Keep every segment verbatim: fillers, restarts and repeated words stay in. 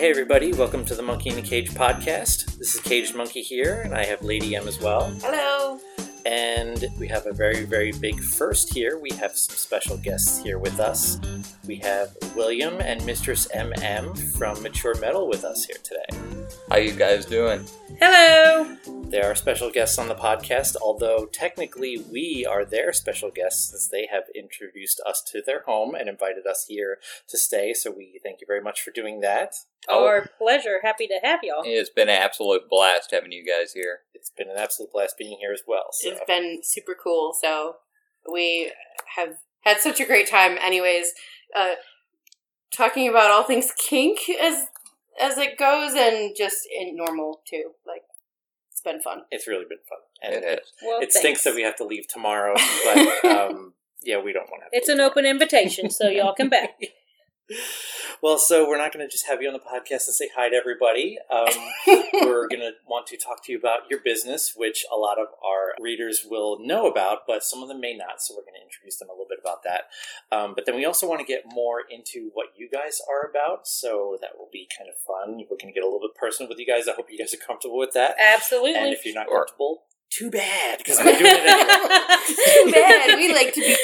Hey everybody, welcome to the Monkey in the Cage podcast. This is Caged Monkey here, and I have Lady M as well. Hello. And we have a very, very big first here. We have some special guests here with us. We have William and Mistress M M from Mature Metal with us here today. How you guys doing? Hello. They are special guests on the podcast, although technically we are their special guests since they have introduced us to their home and invited us here to stay. So we thank you very much for doing that. Our pleasure. Happy to have y'all. It's been an absolute blast having you guys here. It's been an absolute blast being here as well. So. It's been super cool. So we have had such a great time. Anyways, uh, talking about all things kink as as it goes, and just in normal too. Like, it's been fun. It's really been fun. And It is. Well, it thanks. stinks that we have to leave tomorrow, but um, yeah, we don't want to. Have It's to an leave open invitation, so y'all come back. Well, so we're not going to just have you on the podcast and say hi to everybody. Um, we're going to want to talk to you about your business, which a lot of our readers will know about, but some of them may not, so we're going to introduce them a little bit about that. Um, but then we also want to get more into what you guys are about, so that will be kind of fun. We're going to get a little bit personal with you guys. I hope you guys are comfortable with that. Absolutely. And if you're not Sure. comfortable, too bad, because we're doing it anyway. Too bad. We like to be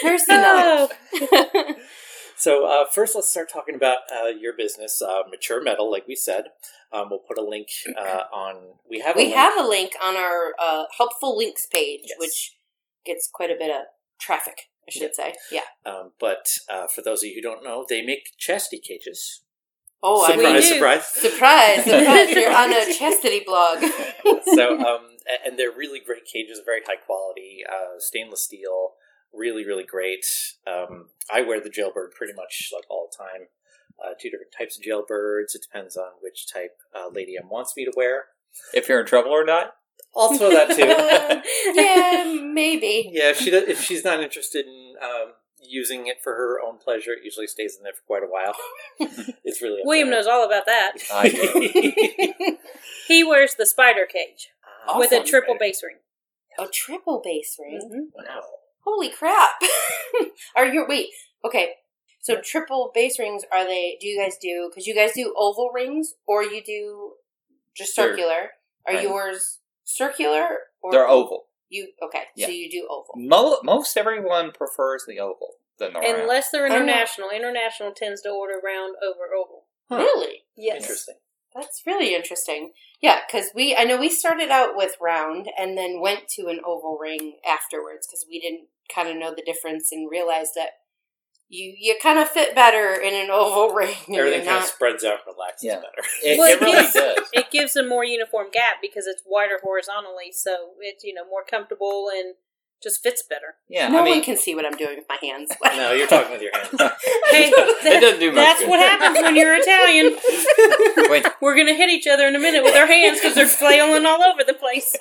personal. So uh, first, let's start talking about uh, your business, uh, Mature Metal, like we said. Um, we'll put a link uh, on... We have a we link. have a link on our uh, helpful links page, Yes. which gets quite a bit of traffic, I should Yeah. say. Yeah. Um, but uh, for those of you who don't know, they make chastity cages. Oh, surprise, I mean, do. surprise. surprise, surprise! You're on a chastity blog. So, um, a- and they're really great cages, very high quality, uh, stainless steel, really, really great. Um, I wear the jailbird pretty much like all the time. Uh, two different types of jailbirds. It depends on which type uh, Lady M wants me to wear. If you're in trouble or not? I'll throw that too. Yeah, maybe. Yeah, if she does, if she's not interested in um, using it for her own pleasure, it usually stays in there for quite a while. It's really up William to her. knows all about that. I do. He wears the spider cage Ah, with a Awesome. triple bass ring. A triple bass ring. Mm-hmm. Wow. Holy crap! Are you wait? Okay, so triple bass rings. Are they? Do you guys do? Because you guys do oval rings, or you do just They're- circular? Are right. yours circular? Or They're oval. You okay? Yeah. So you do oval. Mo- most everyone prefers the oval than the round. Unless they're I know. international. International tends to order round over oval. Huh. Really? Yes. Interesting. That's really interesting. Yeah, because we I know we started out with round and then went to an oval ring afterwards because we didn't kind of know the difference and realized that you you kind of fit better in an oval ring. and Everything you're kind of not- spreads out and relaxes Yeah. better. It, Well, it really gives, does. It gives a more uniform gap because it's wider horizontally, so it's, you know, more comfortable and just fits better. Yeah, no I mean, one can see what I'm doing with my hands. No, you're talking with your hands. Hey, it doesn't do much That's good. what happens when you're Italian. Wait, We're going to hit each other in a minute with our hands because they're flailing all over the place.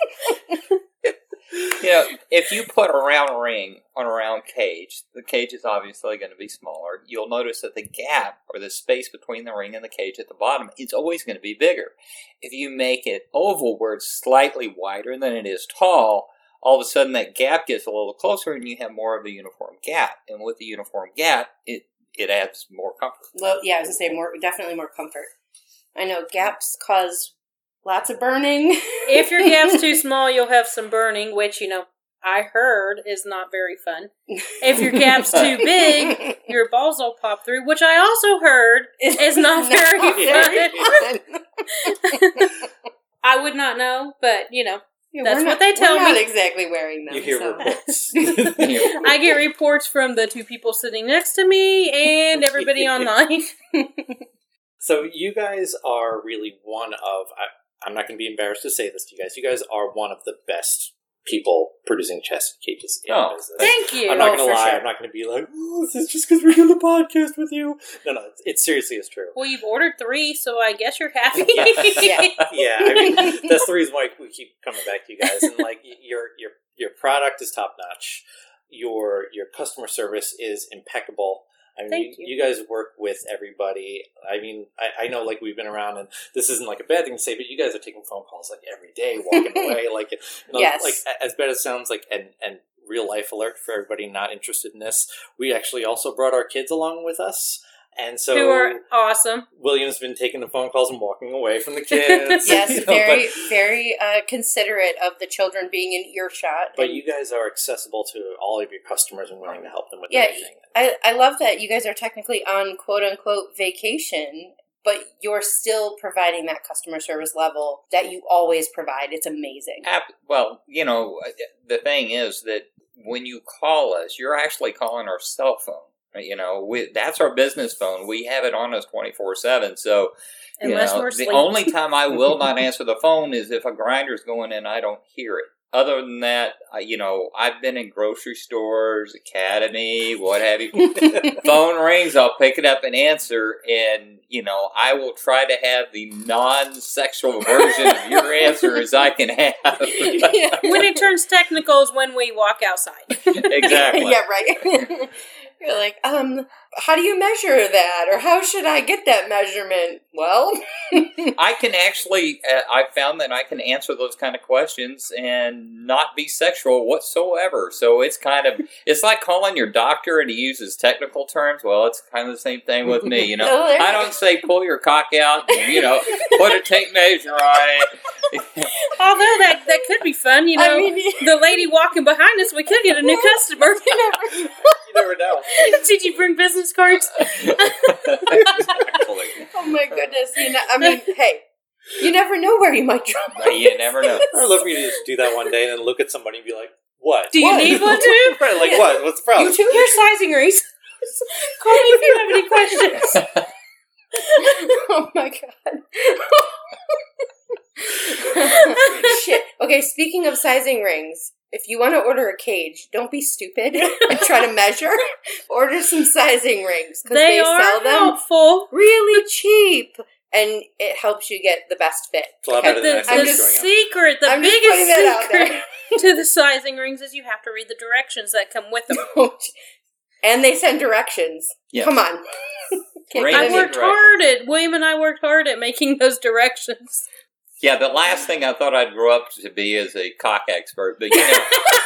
you know, if you put a round ring on a round cage, the cage is obviously going to be smaller. You'll notice that the gap, or the space between the ring and the cage at the bottom, is always going to be bigger. If you make it oval, where it's slightly wider than it is tall, all of a sudden that gap gets a little closer and you have more of a uniform gap. And with the uniform gap, it, it adds more comfort. Well, yeah, I was gonna say more, definitely more comfort. I know gaps cause lots of burning. If your gap's too small, you'll have some burning, which, you know, I heard is not very fun. If your gap's too big, your balls will pop through, which I also heard is not very fun. I would not know, but, you know, Yeah, That's we're what not- they tell we're not me. exactly wearing them. You hear so. reports. I get reports from the two people sitting next to me and everybody online. So you guys are really one of, I, I'm not going to be embarrassed to say this to you guys, you guys are one of the best people producing chastity cages in Oh, business. Thank you. I'm not Oh, going to for lie, sure. I'm not going to be like, oh, this is just because we're doing the podcast with you. No, no, it, it seriously is true. Well, you've ordered three, so I guess you're happy. Yeah. Yeah, I mean, that's the reason why we keep coming back to you guys. And like, y- your your your product is top notch. Your your customer service is impeccable. I mean, Thank you, you. you guys work with everybody. I mean, I, I know like we've been around, and this isn't like a bad thing to say, but you guys are taking phone calls like every day, walking away, like you know, Yes. like a- as bad as it sounds, like and and real life alert for everybody not interested in this. We actually also brought our kids along with us. And so who are awesome. William's been taking the phone calls and walking away from the kids. Yes, you know, very, but, very uh, considerate of the children being in earshot. but and- you guys are accessible to all of your customers and willing to help them with Yeah, everything. I, I love that you guys are technically on quote unquote vacation, but you're still providing that customer service level that you always provide. It's amazing. App- Well, you know, the thing is that when you call us, you're actually calling our cell phone. You know, we, that's our business phone. We have it on us twenty-four seven. So, you Unless know, we're the asleep. only time I will not answer the phone is if a grinder's going in, I don't hear it. Other than that, I, you know, I've been in grocery stores, Academy, what have you. Phone rings, I'll pick it up and answer, and, you know, I will try to have the non-sexual version of your answer as I can have. Yeah. When it turns technical is when we walk outside. Exactly. Yeah, right. You're like, um, how do you measure that? Or how should I get that measurement? Well, I can actually, uh, I found that I can answer those kind of questions and not be sexual whatsoever. So it's kind of, it's like calling your doctor and he uses technical terms. Well, it's kind of the same thing with me, you know. Oh, there I you don't go. say pull your cock out and, you know, put a tape measure on it. Although that, that could be fun, you know. I mean, The lady walking behind us, we could get a new customer. You never know. Did you bring business cards? Exactly. oh my goodness. You know, I mean, hey, you never know where you might drop. You never know. I would love for you to just do that one day and then look at somebody and be like, what? Do you What? need one too? Right, like what? What's the problem? You too? Here's sizing rings. Call me if you have any questions. Oh my god. Shit. Okay, speaking of sizing rings, if you want to order a cage, don't be stupid and try to measure. Order some sizing rings because They they, are sell them helpful. really cheap, and it helps you get the best fit. It's a lot Okay? better than The, actually I'm the just just- going out. secret, the I'm just biggest putting that out secret to the sizing rings is you have to read the directions that come with them. And they send directions. Yes. Come on. Can't Right. get I any- worked directions. hard at, William and I worked hard at making those directions. Yeah, the last thing I thought I'd grow up to be is a cock expert, but you know.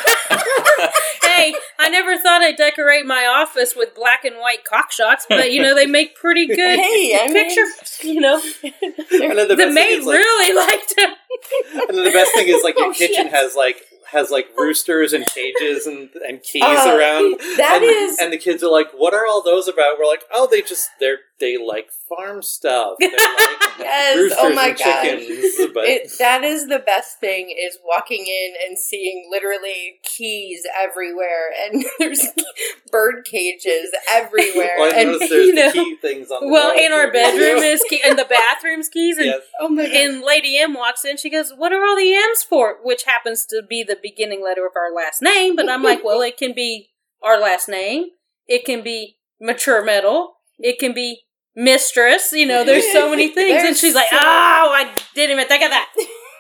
Hey, I never thought I'd decorate my office with black and white cock shots, but you know, they make pretty good Hey, I mean- picture, you know. And then the, The best thing maid is, like, really liked them. and then the best thing is like your Oh, kitchen shit. has like has like roosters and cages and and keys Uh, around. that and, is- and the kids are like, "What are all those about?" We're like, "Oh, they just they're they like farm stuff. They like Yes, roosters oh my and gosh. chickens." But It, that is the best thing, is walking in and seeing literally keys everywhere, and there's bird cages everywhere. well, I and noticed there's you know, the key things on the Well, wall in our too. bedroom is key, and the bathroom's keys, and Yes. oh my god, And Lady M walks in, she goes, "What are all the M's for?" Which happens to be the beginning letter of our last name, but I'm like, well, it can be our last name, it can be Mature Metal, it can be Mistress, you know, there's so many things. And There's she's like, so- oh, I didn't even think of that.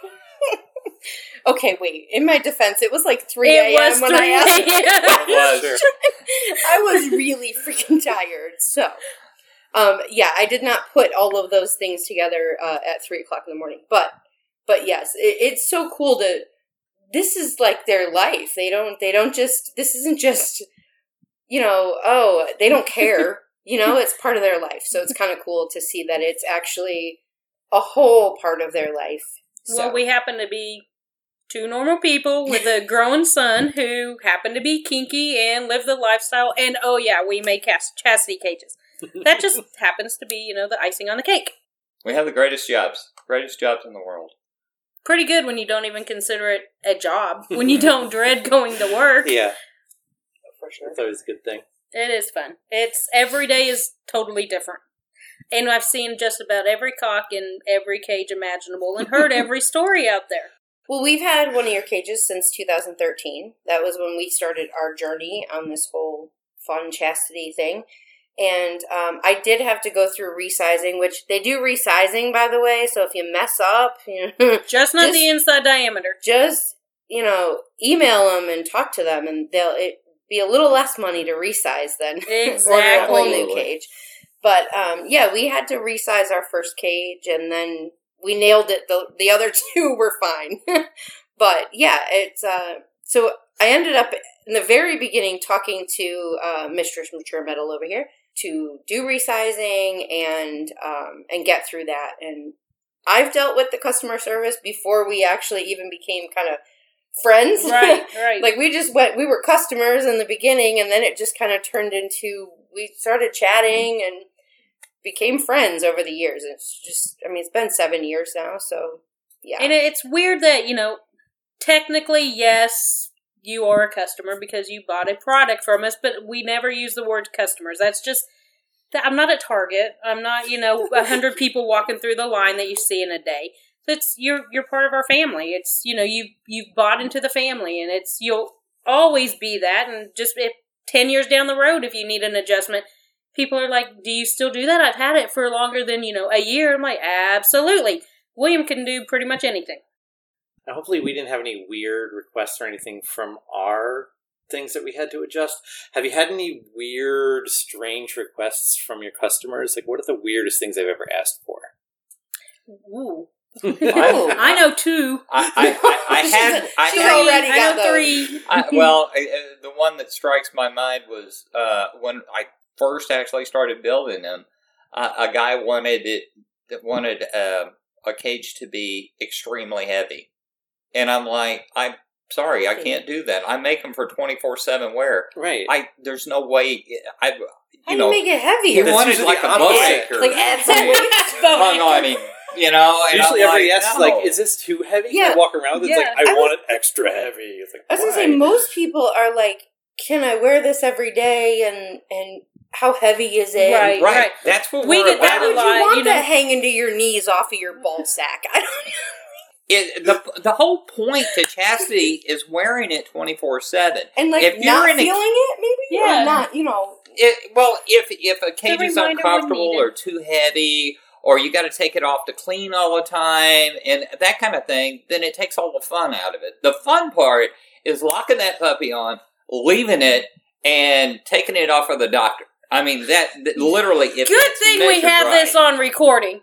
okay, wait. In my defense, it was like three It a.m. was when I asked. three a.m. It was. Sure. I was really freaking tired. So, um, yeah, I did not put all of those things together uh, at three o'clock in the morning. But, but yes, it, it's so cool to. This is like their life. They don't. They don't just. This isn't just. You know. Oh, they don't care. You know, it's part of their life. So it's kind of cool to see that it's actually a whole part of their life. So. Well, we happen to be two normal people with a growing son who happen to be kinky and live the lifestyle. And, oh, yeah, we make cas- chastity cages. That just happens to be, you know, the icing on the cake. We have the greatest jobs. Greatest jobs in the world. Pretty good when you don't even consider it a job. When you don't dread going to work. Yeah, For sure. it's always a good thing. It is fun. It's every day is totally different. And I've seen just about every cock in every cage imaginable and heard every story out there. Well, we've had one of your cages since two thousand thirteen. That was when we started our journey on this whole fun chastity thing. And um, I did have to go through resizing, which they do resizing, by the way. So if you mess up, you know, Just not Just- the inside diameter. just, you know, email them and talk to them, and they'll it be a little less money to resize than order a whole new Exactly. cage. But um, yeah, we had to resize our first cage, and then we nailed it. The the other two were fine. But yeah, it's uh, so I ended up in the very beginning talking to uh, Mistress Mature Metal over here, to do resizing and um, and get through that. And I've dealt with the customer service before we actually even became kind of friends. Right, right. Like, we just went, we were customers in the beginning, and then it just kind of turned into, we started chatting and became friends over the years. And it's just, I mean, it's been seven years now, so yeah. And it's weird that, you know, technically, yes, you are a customer because you bought a product from us, but we never use the word customers. That's just, I'm not at Target. I'm not, you know, a hundred people walking through the line that you see in a day. It's, you're, you're part of our family. It's, you know, you, you've bought into the family, and it's, you'll always be that. And just if ten years down the road, if you need an adjustment, people are like, do you still do that? I've had it for longer than, you know, a year. I'm like, absolutely. William can do pretty much anything. Now, hopefully we didn't have any weird requests or anything from our things that we had to adjust. Have you had any weird, strange requests from your customers? Like, what are the weirdest things they've ever asked for? Ooh. I, I know two. I, I, I, I had. I She's had already I got know those. three. I, well, I, uh, the one that strikes my mind was uh, when I first actually started building them. Uh, a guy wanted it wanted uh, a cage to be extremely heavy, and I'm like, I'm sorry, I can't do that. I make them for twenty-four seven wear. Right. I there's no way. I you How know do you make it heavier? he That's wanted usually like the a bow opposite. anchor. Like, add some weight. hung on him, you know. And Usually I'm everybody like, asks, no. like, is this too heavy? Yeah. They walk around with it, it's Yeah. like, I, I want it extra heavy. It's like, I was going to why? say, most people are like, can I wear this every day? And, and how heavy is it? Right. right. That's what We we're get about. that Why a would lot, you want you know. that hanging to your knees off of your ball sack? I don't know. It, the the whole point to chastity is wearing it twenty-four seven. And like If you're not in a- feeling it, maybe? Yeah. Or not, you know. It, well, if if a cage is reminder when uncomfortable needed. or too heavy, or you got to take it off to clean all the time, and that kind of thing, then it takes all the fun out of it. The fun part is locking that puppy on, leaving it, and taking it off for the doctor. I mean, that, that literally, if Good it's thing we measured have right. this on recording.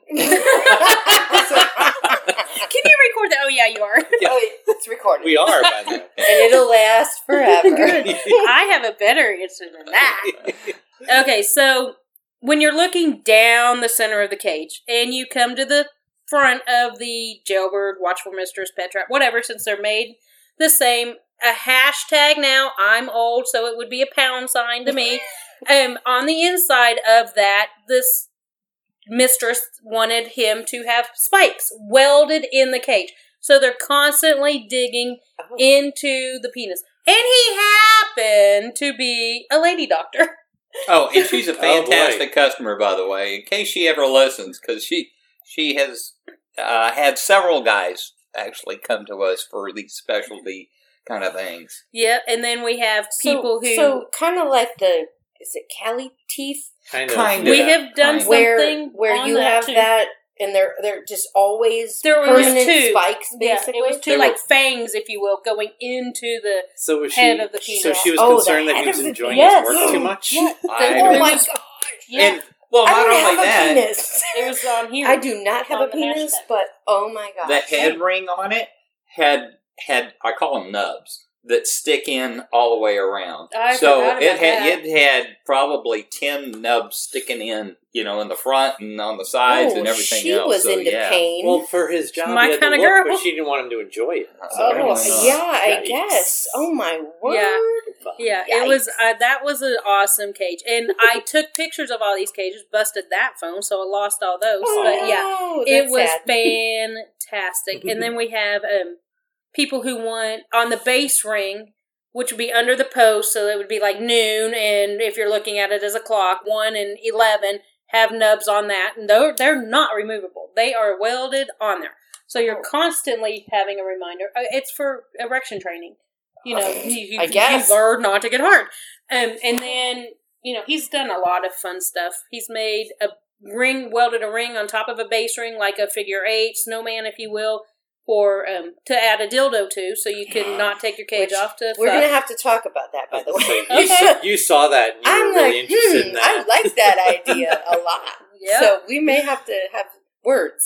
Can you record that? Oh, yeah, you are. Oh, it's recorded. We are, by the way. And it'll last forever. Good. I have a better answer than that. Okay, so when you're looking down the center of the cage and you come to the front of the jailbird, watchful mistress, pet trap, whatever, since they're made the same, a hashtag now, I'm old, so it would be a pound sign to me. Um, on the inside of that, this mistress wanted him to have spikes welded in the cage. So they're constantly digging Oh. into the penis. And he happened to be a lady doctor. Oh, and she's a Oh, boy. fantastic customer, by the way, in case she ever listens, because she she has uh, had several guys actually come to us for these specialty kind of things. Yeah, and then we have people so, who... So, kind of like the, is it Cali teeth? Kind of. Kind we of. have done Kind of. Where, something where on you that have too. that, and they're, they're just always There was permanent two. spikes, Yeah, basically? it was two They like were- fangs, if you will, going into the... So was head she? of the penis. So she was Oh, the concerned that head he was of the enjoying penis. his work too much. Yeah. I Oh It my was- god! Yeah, And, well, I not don't only have a that, penis. it was on here. I do not have On a the penis, hashtag. but oh my god. the head ring on it had, had I call them nubs, that stick in all the way around. I so forgot it about had that. it had probably ten nubs sticking in, you know, in the front and on the sides oh, and everything she else. was so, into yeah. pain. Well, for his job, My he had to kinda look, girl. but she didn't want him to enjoy it. So oh, apparently not. yeah, I Yikes. guess. Oh my word. Yeah. Yeah, it was. Uh, that was an awesome cage, and I took pictures of all these cages. Busted that phone, so I lost all those. Oh, but yeah, no, it that's was sad. fantastic. And then we have um, people who want on the base ring, which would be under the post, so it would be like noon. And if you're looking at it as a clock, one and eleven have nubs on that, and they're they're not removable. They are welded on there, so you're constantly having a reminder. Uh, It's for erection training. You know, you, you, I guess. you learn not to get hard. Um, and then, you know, he's done a lot of fun stuff. He's made a ring, welded a ring on top of a base ring, like a figure eight, snowman, if you will, for um, to add a dildo to, so you can not take your cage Which off to We're fuck. going to have to talk about that, by the way. So you, saw, you saw that and you I'm were really like, interested hmm, in that. I like that idea a lot. Yep. So we may have to have words.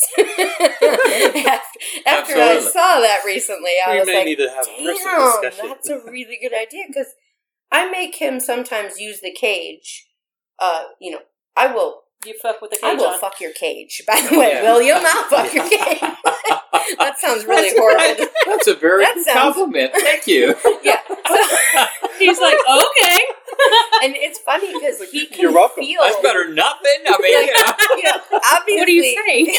after after I Absolutely. saw that recently, I we was may like, need to have a personal damn, discussion. that's a really good idea. Because I make him sometimes use the cage uh, you know, I will. You fuck with the cage I will on. fuck your cage. By the way, Yeah. will you not fuck your cage? That sounds really That's horrible. right. That's a very That good sounds- compliment. Thank you. Yeah. So, He's like, okay. and it's funny because he can You're welcome. feel. That's better than nothing. I mean, you know. You know, obviously. What do you say?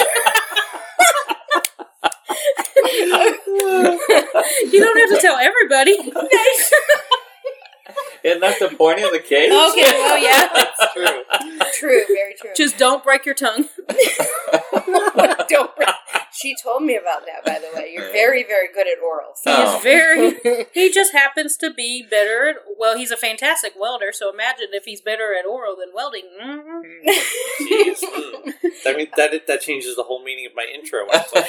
You don't have to tell everybody. Isn't that the point of the cage? Okay, well, yeah. That's true. True, very true. Just don't break your tongue. Don't. She told me about that, by the way. You're very, very good at oral. He Oh. is very. He just happens to be better at. Well, he's a fantastic welder. So imagine if he's better at oral than welding. Mm-hmm. Jeez. Mm. I mean, that that changes the whole meaning of my intro. When I told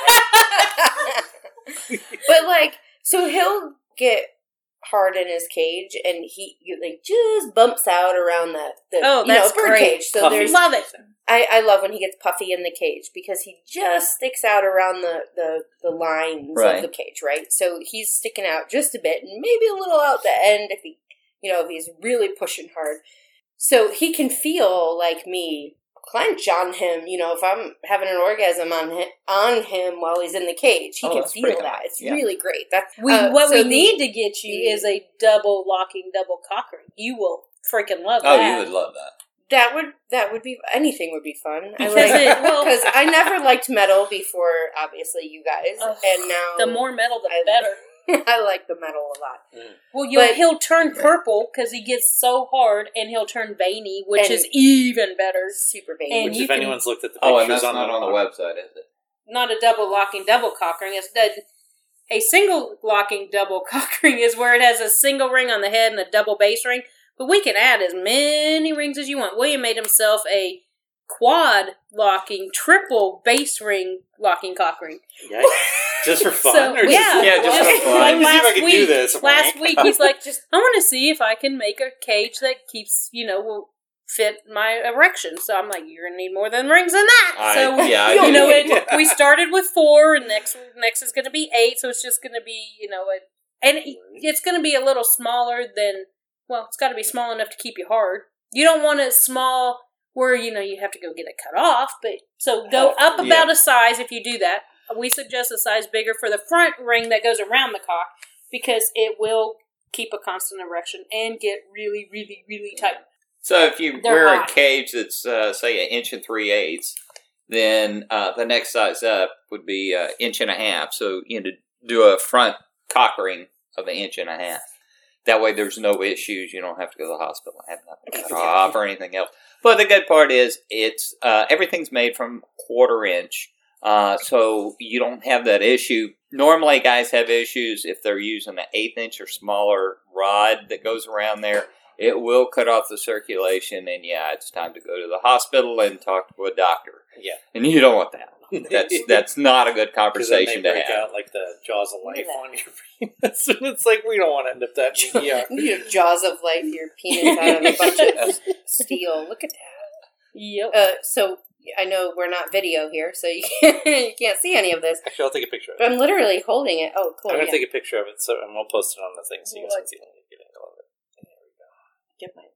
you guys. But like, so he'll get hard in his cage, and he you, like just bumps out around the, the Oh, you know, that's bird great. cage. So Puffy. there's Love it. I, I love when he gets puffy in the cage because he just sticks out around the, the, the lines Right. of the cage, right? So he's sticking out just a bit and maybe a little out the end if he, you know, if he's really pushing hard. So he can feel like me clench on him, you know, if I'm having an orgasm on him, on him while he's in the cage. He Oh, can that's feel pretty that. nice. It's Yeah. really great. That's We uh, what so we the- need to get you the- is a double locking, double cockering. You will freaking love Oh, that. you would love that. That would that would be anything would be fun. I Because like it- well- because I never liked metal before, obviously you guys, Ugh, and now The more metal, the I- better. I like the metal a lot. Well, you'll, But- he'll turn purple because he gets so hard, and he'll turn veiny, which And- is even better. Super veiny. And Which, you if can- anyone's looked at the Oh, pictures and that's on not on the website, is it? Not a double locking, double cockering. It's the, a single locking, double cockering is where it has a single ring on the head and a double base ring. But we can add as many rings as you want. William made himself a quad locking, triple base ring locking cockering. Yeah, just for fun. So, or just, yeah, Yeah, just just for fun. like Let me see if I last can week, do this, last Frank. week he's like, just I want to see if I can make a cage that keeps, you know, will fit my erection. So I'm like, you're gonna need more than rings than that. I- so yeah, I you do. know, it, Yeah. we started with four, and next next is gonna be eight. So it's just gonna be, you know, a, and it- it's gonna be a little smaller than. Well, it's got to be small enough to keep you hard. You don't want it small where, you know, you have to go get it cut off. But so go up Yeah. about a size if you do that. We suggest a size bigger for the front ring that goes around the cock because it will keep a constant erection and get really, really, really tight. So if you They're wear hot. a cage that's, uh, say, an inch and three eighths, then uh, the next size up would be an inch and a half. So you know, to do a front cockering of an inch and a half. That way there's no issues. You don't have to go to the hospital and have nothing cut off or anything else. But the good part is it's uh, everything's made from quarter inch. Uh, so you don't have that issue. Normally guys have issues if they're using an eighth inch or smaller rod that goes around there. It will cut off the circulation, and yeah, it's time to go to the hospital and talk to a doctor. Yeah. And you don't want that. That's that's not a good Because then they conversation to break have. out like the jaws of life Yeah. on your penis. And it's like, we don't want to end up that in the E R. You know, jaws of life, your penis out of a bunch of steel. Look at that. Yep. Uh, so I know we're not video here, so you can't you can't see any of this. Actually, I'll take a picture of But it. I'm literally holding it. Oh, cool. I'm going to yeah. take a picture of it, so and we'll post it on the thing so you guys can see the beginning of it. There we go. Get my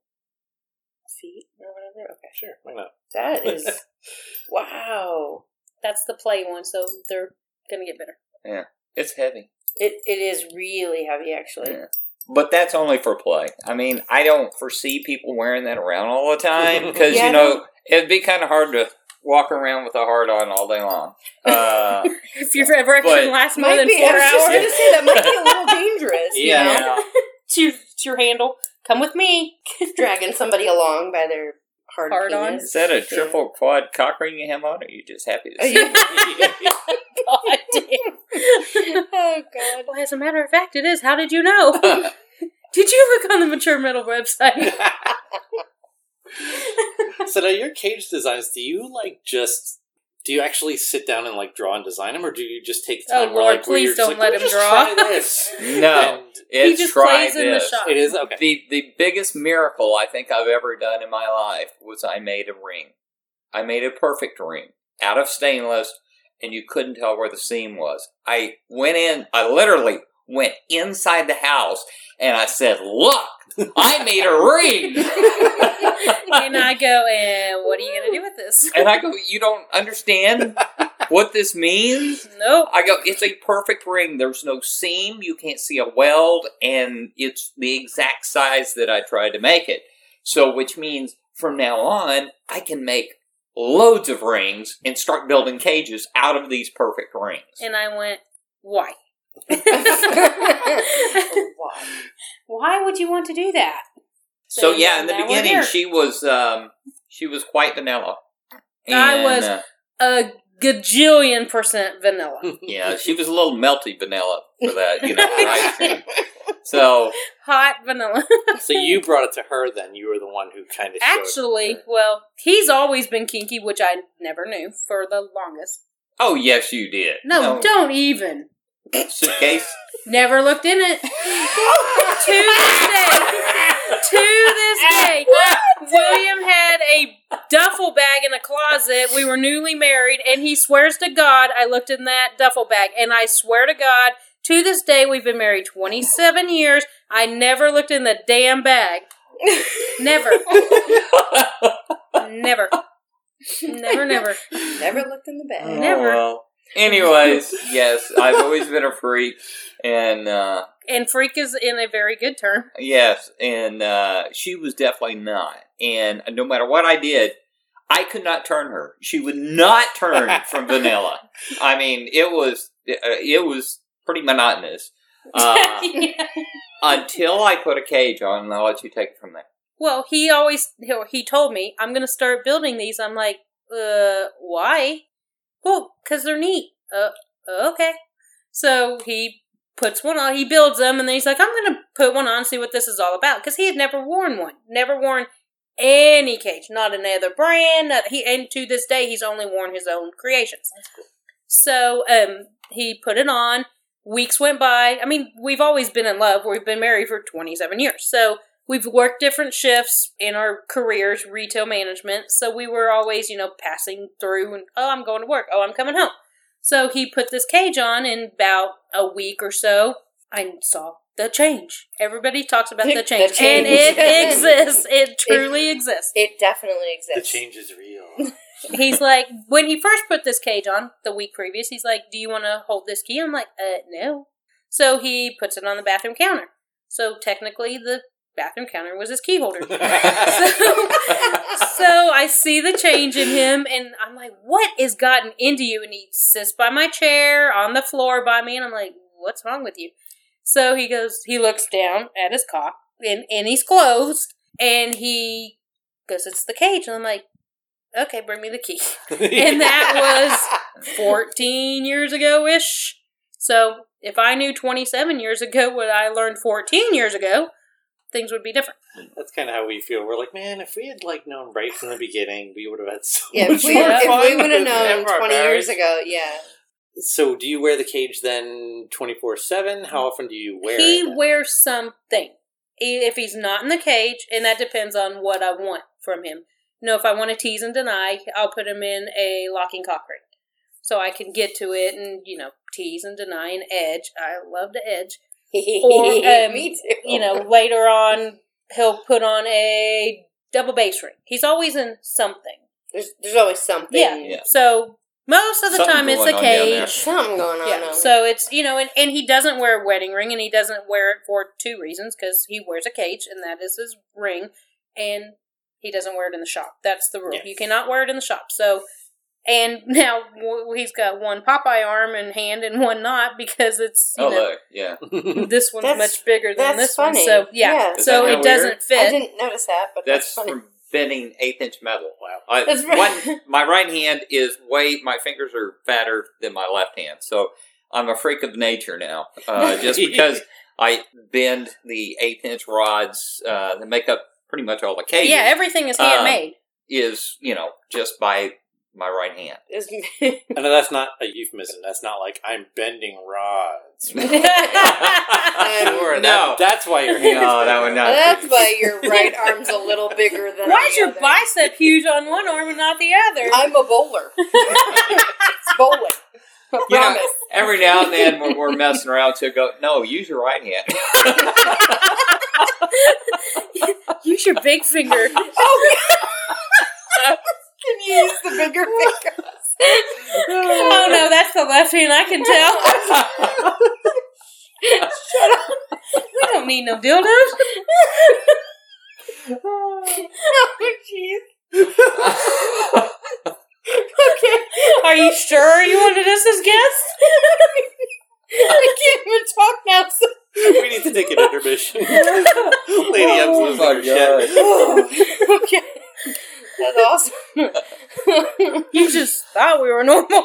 feet or whatever. Okay, Sure, why not? that is wow. That's the play one, so they're going to get better. It's heavy. It it is really heavy, actually. Yeah. But that's only for play. I mean, I don't foresee people wearing that around all the time because, Yeah, you I know, don't- it'd be kind of hard to walk around with a hard on all day long. Uh, If your erection But- lasts more Might than be. four I was just hours, going to say that might be a little dangerous. you Yeah. know? it's your, it's your handle. Come with me. Dragging somebody along by their hard, Hard on? penis. is that a triple quad cock ring you have on, or are you just happy to Are see you- it? God damn. Oh God. Well, as a matter of fact, it is. How did you know? Did you look on the Mature Metal website? So now your cage designs, do you like just, do you actually sit down and like draw and design them, or do you just take the Oh, time where Lord, like, where please you're just don't like, let "Let me him just draw." try this? No. And He It's just try plays in the this. shop. it is, okay. The the biggest miracle I think I've ever done in my life was I made a ring. I made a perfect ring out of stainless, and you couldn't tell where the seam was. I went in, I literally went inside the house, and I said, "Look, I made a ring." And I go, and what are you going to do with this? And I go, you don't understand what this means? Nope. I go, it's a perfect ring. There's no seam. You can't see a weld. And it's the exact size that I tried to make it. So, which means from now on, I can make loads of rings and start building cages out of these perfect rings. And I went, why? Why? Why would you want to do that? So, yeah, in the now we're beginning, here. she was um, she was quite vanilla. I was- uh, A gajillion percent vanilla. yeah, she was a little melty vanilla for that, you know, for ice cream. So, Hot vanilla. So you brought it to her then. You were the one who kind of showed Actually, her. well, he's always been kinky, which I never knew for the longest. oh, yes, you did. No, don't even. Suitcase? Never looked in it. To this day, to this day, William had a duffel bag in a closet. We were newly married, and he swears to God I looked in that duffel bag. And I swear to God, to this day, we've been married twenty-seven years. I never looked in the damn bag. Never. Never. Never, never. Never looked in the bag. Oh, Never. well. Anyways, yes, I've always been a freak, and uh, And freak is in a very good term. yes, and uh, she was definitely not. And no matter what I did, I could not turn her. She would not turn from vanilla. I mean, it was it was pretty monotonous uh, Yeah. until I put a cage on, and I'll let you take it from there. Well, he always, he he told me, I'm going to start building these. I'm like, uh, why? Well, because they're neat. Uh, okay. So he puts one on, he builds them, and then he's like, I'm going to put one on and see what this is all about. Because he had never worn one. Never worn any cage. Not another brand. Not, he, and to this day, he's only worn his own creations. So um, he put it on. Weeks went by. I mean, we've always been in love. We've been married for twenty-seven years. So we've worked different shifts in our careers, retail management. So we were always, you know, passing through and, oh, I'm going to work. Oh, I'm coming home. So he put this cage on, and about a week or so, I saw the change. Everybody talks about the The change. change. And it exists. It truly exists. It definitely The exists. change is real. He's like, when he first put this cage on, the week previous, he's like, do you want to hold this key? I'm like, uh, no. So he puts it on the bathroom counter. So technically, the bathroom counter was his key holder. so, so I see the change in him, and I'm like, what has gotten into you? And he sits by my chair on the floor by me, and I'm like, what's wrong with you? So he goes, he looks down at his cock, and, and he's closed, and he goes, it's the cage. And I'm like, okay, bring me the key. And that was fourteen years ago-ish. So if I knew twenty-seven years ago what I learned fourteen years ago, things would be different. That's kind of how we feel. We're like, man, if we had like known right from the beginning, we would have had so Yeah, much if we, more if fun we would have with known our twenty marriage. years ago, yeah. So, do you wear the cage then twenty-four seven? How often do you wear He it? wears something. If he's not in the cage, and that depends on what I want from him. You know, if I want to tease and deny, I'll put him in a locking cock ring. So I can get to it and, you know, tease and deny and edge. I love to edge. Or, um, Me too. You know, later on, he'll put on a double bass ring. He's always in something. There's, there's always something. Yeah. Yeah. So most of the Something time it's going a on down there. cage. Something going on. Yeah. over So it's, you know, and, and he doesn't wear a wedding ring, and he doesn't wear it for two reasons, because he wears a cage, and that is his ring, and he doesn't wear it in the shop. That's the rule. Yes. You cannot wear it in the shop. So, and now w- he's got one Popeye arm and hand and one not, because it's, you Oh, know, look, yeah. this one's That's- much bigger than that's this funny. one. So, yeah. Yeah. Is So that it how doesn't weird? fit. I didn't notice that, but that's, That's funny. from bending eighth inch metal. Wow. I, That's right. one, my right hand is way, my fingers are fatter than my left hand. So I'm a freak of nature now. Uh, just because I bend the eighth inch rods uh, that make up pretty much all the cages. Yeah, everything is Um, handmade. is, you know, just by my right hand. It's- And that's not a euphemism. That's not like I'm bending rods. Um, Sure, no. that, that's why your hands. No, that would not. That's why your right arm's a little bigger than Why the is your other. bicep huge on one arm and not the other? I'm a bowler. It's bowling. I You know, promise. every now and then when we're messing around, she'll go, no, use your right hand. You Use your big finger. Oh, can you use the bigger fingers? Oh no, that's the left hand. I can tell. Shut up. We don't need no dildos. Oh, jeez. Okay. Are you sure you wanted us as guests? I can't even talk now. So. We need to take an intermission. Lady M's Oh losing my her shit. Oh, okay. That's awesome. You just thought we were normal.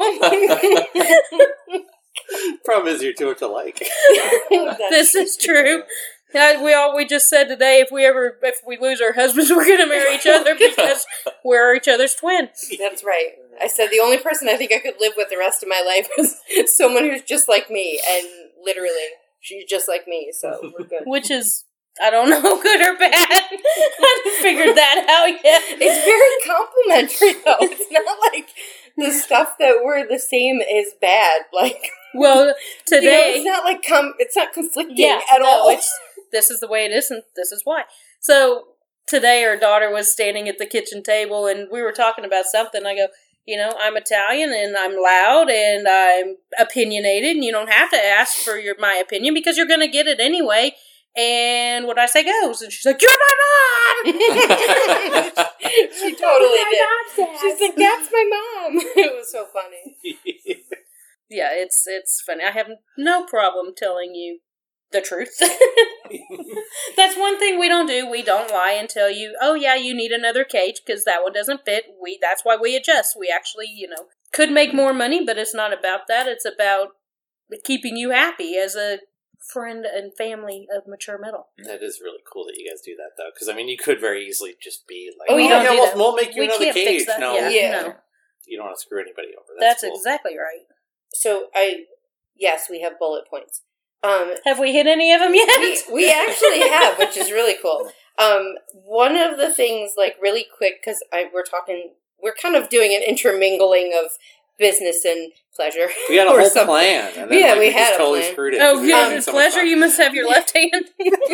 Problem is, you're too much alike. This is true. Yeah, we all we just said today, if we ever if we lose our husbands, we're gonna marry each other because we're each other's twins. That's right. I said the only person I think I could live with the rest of my life is someone who's just like me, and literally, she's just like me, so we're good. Which is, I don't know, good or bad. I haven't figured that out yet. It's very complimentary, though. It's not like the stuff that we're the same is bad. Like, Well, today, you know, it's not like com- it's not conflicting yeah, at no, all. It's, this is the way it is, and this is why. So today, our daughter was standing at the kitchen table, and we were talking about something. I go, you know, I'm Italian, and I'm loud, and I'm opinionated, and you don't have to ask for your my opinion because you're going to get it anyway. And what I say goes. And she's like, "You're my mom!" She totally did. She's like, "That's my mom." It was so funny. Yeah, it's it's funny. I have no problem telling you the truth. That's one thing we don't do. We don't lie and tell you, "Oh yeah, you need another cage because that one doesn't fit." We that's why we adjust. We actually, you know, could make more money, but it's not about that. It's about keeping you happy as a friend and family of Mature Metal. That is really cool that you guys do that, though. Because, I mean, you could very easily just be like, Oh, oh, you yeah, don't do we'll, that. we'll make you We another can't fix cage. that, No, yeah. Yeah. No. you don't want to screw anybody over. That's, That's cool. exactly right. So I, yes, we have bullet points. Um, Have we hit any of them yet? we, we actually have, which is really cool. Um, one of the things, like really quick, because I we're talking, we're kind of doing an intermingling of business and pleasure. We had a or whole something. plan. And then, Yeah, like, we we had just a totally plan. screwed it. Oh, 'cause we were yeah, having it's so much pleasure. fun. You must have your left hand.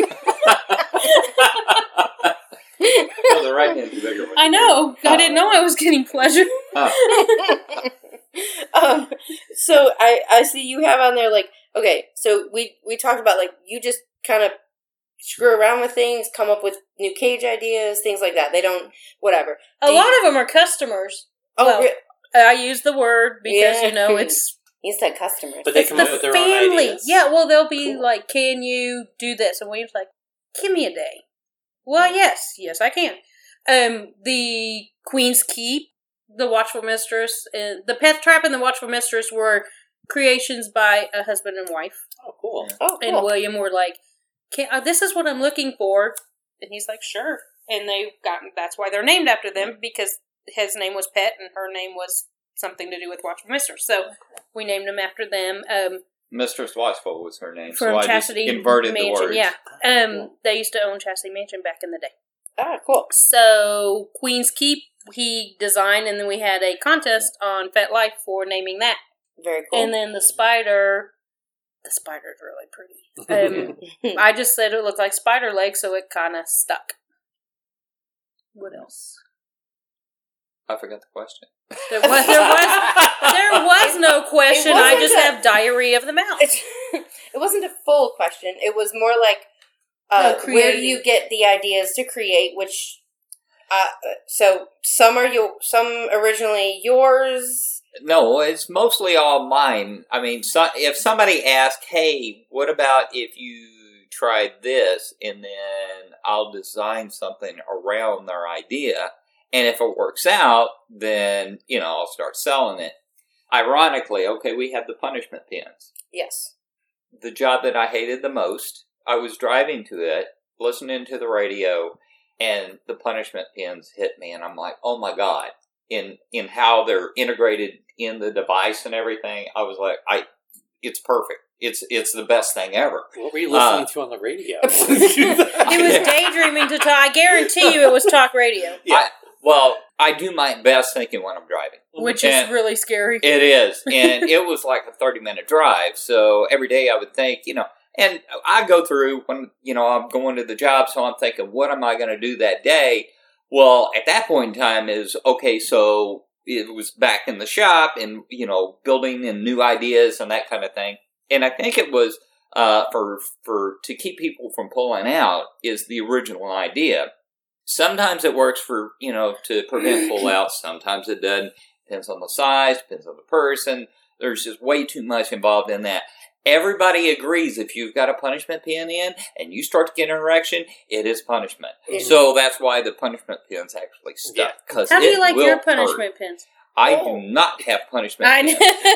Oh, the right hand's the bigger one. I know. I didn't know I was getting pleasure. um, so I, I see you have on there, like, okay, so we, we talked about, like, you just kind of screw around with things, come up with new cage ideas, things like that. They don't, whatever. A Do lot you- of them are customers. Oh, well, re- I use the word because, Yeah. you know, it's you said customers. But they it's come the up with their own family. ideas. Yeah, well, they'll be Cool. like, can you do this? And William's like, give me a day. Well, yes. Yes, I can. Um, the Queen's Keep, the Watchful Mistress, and the Pet Trap and the Watchful Mistress were creations by a husband and wife. Oh, cool. Oh, And cool. William were like, can, uh, this is what I'm looking for. And he's like, sure. And they got, that's why they're named after them, because his name was Pet and her name was something to do with Watchful Mistress. So we named them after them. Um, Mistress Watchful was her name, from so I Chastity just inverted Mansion. the words. Yeah. Um, they used to own Chastity Mansion back in the day. Ah, cool. So Queen's Keep, he designed, and then we had a contest on FetLife for naming that. Very cool. And then the spider, the spider's really pretty. Um, I just said it looked like spider legs, so it kind of stuck. What else? I forgot the question. There was there was there was no question. I wasn't just a- have diarrhea of the mouth. it wasn't a full question. It was more like, uh, No, where do creative. you get the ideas to create? Which, uh, so some are you, some originally yours. No, it's mostly all mine. I mean, so, if somebody asked, hey, what about if you tried this, and then I'll design something around their idea, and if it works out, then, you know, I'll start selling it. Ironically, okay, we have the punishment pins. Yes. The job that I hated the most, I was driving to it, listening to the radio, and the punishment pins hit me, and I'm like, oh my God. In in how they're integrated in the device and everything, I was like, I, it's perfect. It's it's the best thing ever. What were you listening Uh, to on the radio? It was daydreaming to talk. I guarantee you it was talk radio, Yeah. I, well, I do my best thinking when I'm driving. which And is really scary. It is, and it was like a thirty minute drive. So every day I would think, you know, And I go through when, you know, I'm going to the job, so I'm thinking, what am I going to do that day? Well, at that point in time is, okay, so it was back in the shop and, you know, building and new ideas and that kind of thing. And I think it was uh, for for to keep people from pulling out is the original idea. Sometimes it works for, you know, to prevent pullouts. Sometimes it doesn't. Depends on the size, depends on the person. There's just way too much involved in that. Everybody agrees if you've got a punishment pin in and you start to get an erection, it is punishment. Mm-hmm. So that's why the punishment pin's actually stuck. Yeah. How do you like your punishment hurt. pins? I oh. do not have punishment pins.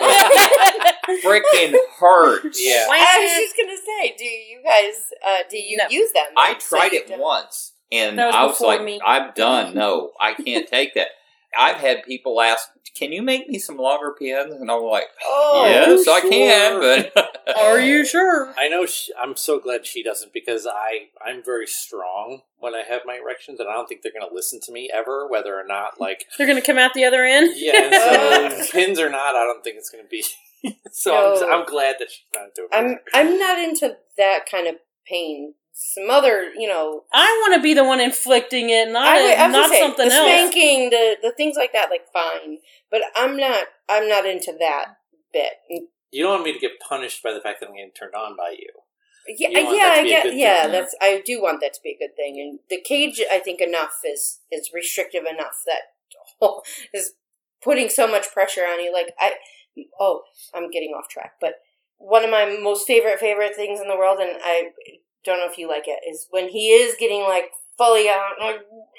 Freaking hurts. Yeah. I was just going to say, do you guys, uh, do you no. use them? I tried so it done. once and was I was like, me. I'm done. No, I can't take that. I've had people ask, can you make me some longer pins? And I'm like, oh, yes, I sure? can. But are you sure? I know. She, I'm so glad she doesn't because I, I'm very strong when I have my erections, and I don't think they're going to listen to me ever, whether or not, like... They're going to come out the other end? Yeah, so pins or not, I don't think it's going to be... so no, I'm, I'm glad that she's not doing it. I'm, I'm not into that kind of pain. Some other, you know... I want to be the one inflicting it, not, I, a, I not say, something the else. The spanking, the, the things like that, like, fine. But I'm not I'm not into that bit. You don't want me to get punished by the fact that I'm getting turned on by you. Yeah, yeah, I get, yeah, that's, I do want that to be a good thing. And the cage, I think, enough is, is restrictive enough that oh, is putting so much pressure on you. Like, I... Oh, I'm getting off track. But one of my most favorite, favorite things in the world, and I... don't know if you like it, is when he is getting, like, fully out like,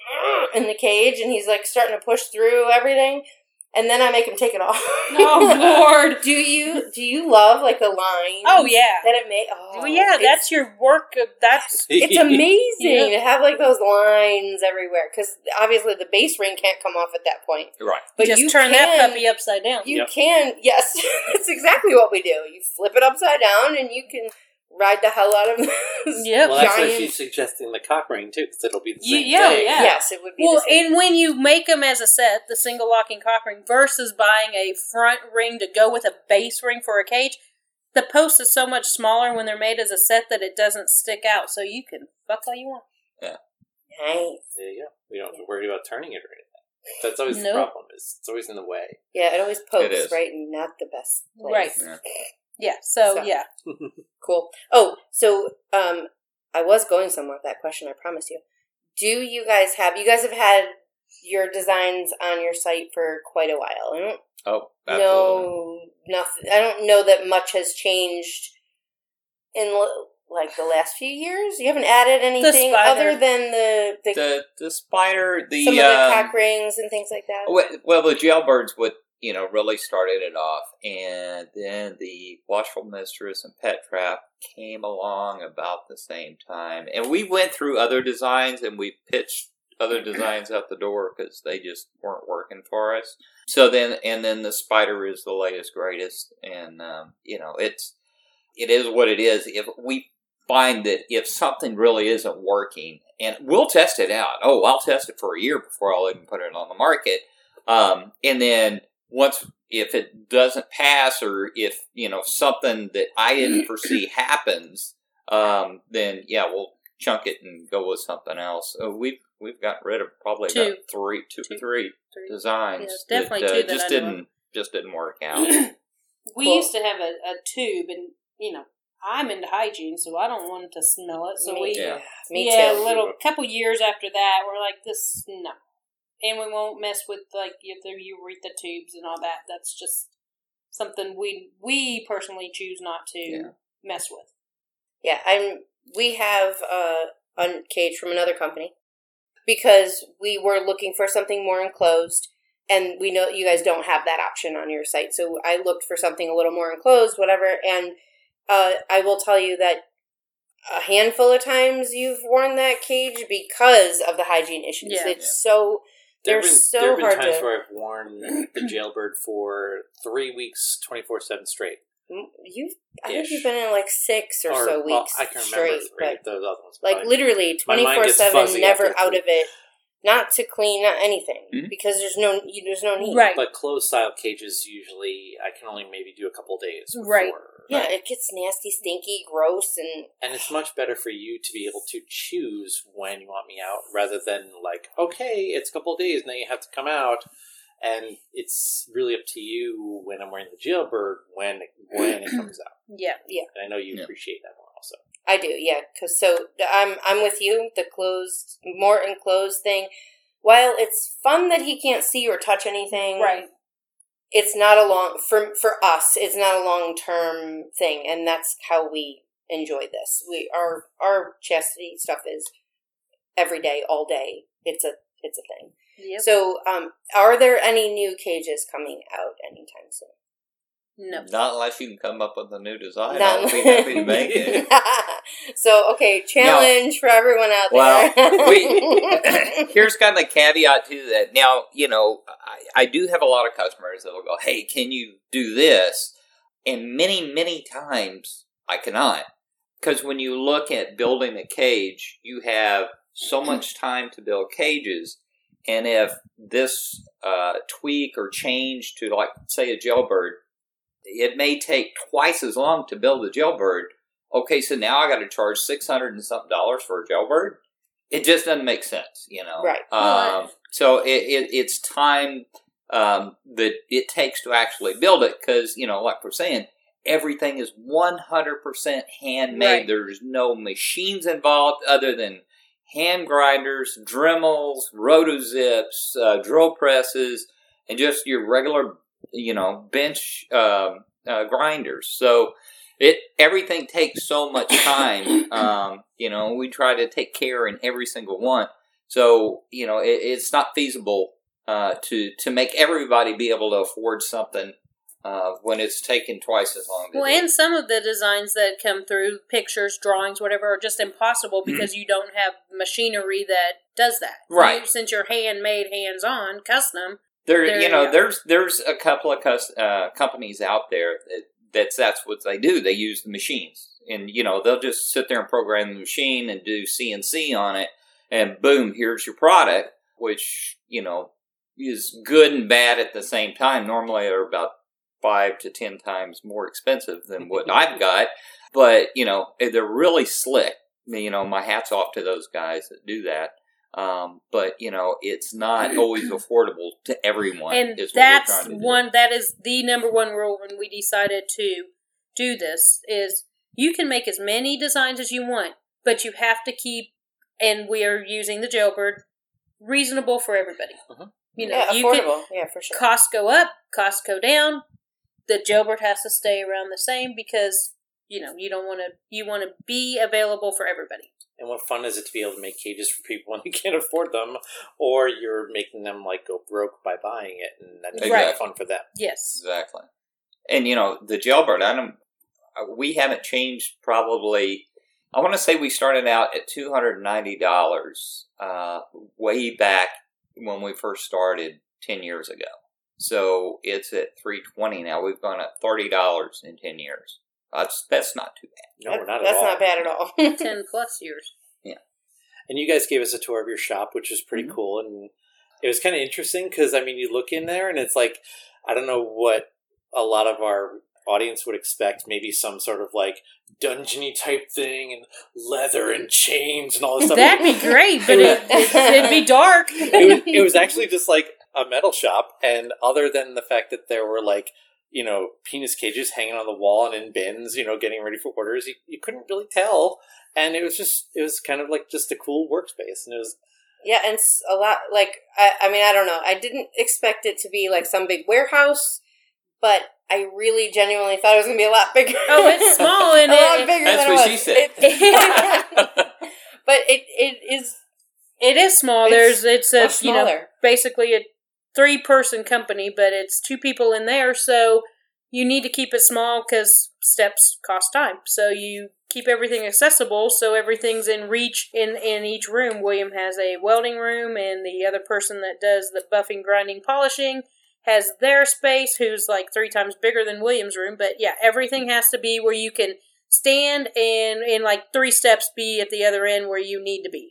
in the cage, and he's, like, starting to push through everything, and then I make him take it off. Oh, Lord. do you do you love, like, the lines? Oh, yeah. That it made? Oh, well, yeah, that's your work. Of, that's It's amazing yeah. to have, like, those lines everywhere, because obviously the base ring can't come off at that point. Right. But Just you turn can, that puppy upside down. You yep. can, yes. That's exactly what we do. You flip it upside down, and you can... ride the hell out of this yep. Well, that's giant... why she's suggesting the cock ring, too, because it'll be the same yeah, thing. Yeah. Yes, it would be well, the same. and when you make them as a set, the single locking cock ring, versus buying a front ring to go with a base ring for a cage, the post is so much smaller when they're made as a set that it doesn't stick out, so you can fuck all you want. Yeah. Nice. There you go. We don't have to worry about turning it or anything. That's always nope. the problem. Is it's always in the way. Yeah, it always pokes, it right, and not the best place. Right. Yeah. Yeah, so, so yeah. Cool. Oh, so um, I was going somewhere with that question, I promise you. Do you guys have, you guys have had your designs on your site for quite a while, I don't Oh, absolutely. No, nothing. I don't know that much has changed in, like, the last few years. You haven't added anything other than the... The, the, the spider, the... Some of the um, cock rings and things like that. Well, well the jailbirds would... you know, really started it off, and then the Watchful Mistress and Pet Trap came along about the same time, and we went through other designs, and we pitched other designs out the door because they just weren't working for us. So then, and then the spider is the latest, greatest, and um, you know, it's it is what it is. If we find that if something really isn't working, and we'll test it out. Oh, I'll test it for a year before I'll even put it on the market, um, and then. Once, if it doesn't pass, or if, you know, something that I didn't foresee happens, um, then, yeah, we'll chunk it and go with something else. So we've we've got rid of probably two. about three, two, two. three, three designs. Yeah, definitely that, uh, two that just I didn't know. just didn't work out. We Cool. used to have a, a tube, and, you know, I'm into hygiene, so I don't want to smell it. So Me, we, yeah. Me yeah, too. a little couple years after that, we're like, this, no. And we won't mess with, like, the urethra tubes and all that. That's just something we we personally choose not to Yeah. mess with. Yeah, I'm. We have uh, a cage from another company because we were looking for something more enclosed, and we know you guys don't have that option on your site. So I looked for something a little more enclosed, whatever, and uh, I will tell you that a handful of times you've worn that cage because of the hygiene issues. Yeah. It's so... There They're have been, so there have been hard times to... where I've worn the jailbird for three weeks, twenty-four seven straight. You've, I think Ish. you've been in like six or, Or, so well, weeks I can remember straight, three but of those other ones. like but literally my mind twenty-four gets seven, fuzzy never after out three. of it. not to clean, not anything, Mm-hmm. because there's no there's no need. Right. But closed style cages usually I can only maybe do a couple days before. Right. Yeah, Right. it gets nasty, stinky, gross, and And it's much better for you to be able to choose when you want me out rather than like, okay, it's a couple of days, now you have to come out. And it's really up to you when I'm wearing the jailbird when when it comes out. Yeah. And I know you Yeah. appreciate that more also. I do, yeah. Cause so I'm I'm with you. The closed, more enclosed thing. While it's fun that he can't see or touch anything, Right. it's not a long for for us. It's not a long term thing, and that's how we enjoy this. We our our chastity stuff is every day, all day. It's a it's a thing. Yep. So, um, are there any new cages coming out anytime soon? No. Not unless you can come up with a new design. Not- I'll be happy to make it. So, okay, challenge for everyone out Well, there. we here's kind of the caveat to that. Now, you know, I, I do have a lot of customers that will go, "Hey, can you do this?" And many, many times I cannot, because when you look at building a cage, you have so much time to build cages, and if this uh, tweak or change to, like, say, a jailbird, it may take twice as long to build a jailbird. Okay, so now I got to charge six hundred and something dollars for a jailbird. It just doesn't make sense, you know. Right. Um, so it, it it's time um, that it takes to actually build it, because, you know, like we're saying, everything is one hundred percent handmade. Right. There's no machines involved other than hand grinders, Dremels, rotozips, uh, drill presses, and just your regular, you know, bench um, uh, grinders. So it everything takes so much time. Um, you know, we try to take care in every single one. So, you know, it, it's not feasible uh, to to make everybody be able to afford something uh, when it's taken twice as long. To Well, do. and some of the designs that come through, pictures, drawings, whatever, are just impossible because you don't have machinery that does that. Right. You, since you're handmade, hands-on, custom. There, There you know, you go. there's there's a couple of cus- uh, companies out there that that's that's what they do. They use the machines, and you know, they'll just sit there and program the machine and do C N C on it, and boom, here's your product, which, you know, is good and bad at the same time. Normally, they're about five to ten times more expensive than what I've got, but you know, they're really slick. You know, my hat's off to those guys that do that. Um, but you know, it's not always affordable to everyone. And is what that's we're trying to do. one, that is the number one rule when we decided to do this, is you can make as many designs as you want, but you have to keep, and we are using the jailbird, reasonable for everybody. Uh-huh. You know, yeah, you affordable. Yeah, for sure. can, costs go up, costs go down, the jailbird has to stay around the same because, you know, you don't want to, you want to be available for everybody. And what fun is it to be able to make cages for people when you can't afford them, or you're making them like go broke by buying it, and that makes Right. it fun for them. Yes. Exactly. And you know, the jailbird, I don't, we haven't changed probably. I want to say we started out at two hundred ninety dollars uh, way back when we first started ten years ago. So it's at three hundred twenty dollars now. We've gone up thirty dollars in ten years. That's that's not too bad. No, That- we're not that's at all. not bad at all. ten plus years. And you guys gave us a tour of your shop, which was pretty Mhm. cool. And it was kind of interesting because, I mean, you look in there and it's like, I don't know what a lot of our audience would expect. Maybe some sort of like dungeony type thing and leather and chains and all this stuff. That'd be great, but it, it, it'd be dark. it, was, it was actually just like a metal shop. And other than the fact that there were like, you know, penis cages hanging on the wall and in bins, you know, getting ready for orders, you, you couldn't really tell. And it was just, it was kind of like just a cool workspace. And it was, Yeah, and s- a lot, like, I, I mean, I don't know. I didn't expect it to be like some big warehouse, but I really genuinely thought it was going to be a lot bigger. Oh, it's small and a lot it- bigger That's than it what was. she said. It- but it it is It is small. It's There's it's a much you know smaller. basically a three person company, but it's two people in there, so you need to keep it small because steps cost time. So you keep everything accessible, so everything's in reach in in each room. William has a welding room, and the other person that does the buffing, grinding, polishing has their space, who's like three times bigger than William's room. But yeah, everything has to be where you can stand and in like three steps be at the other end where you need to be.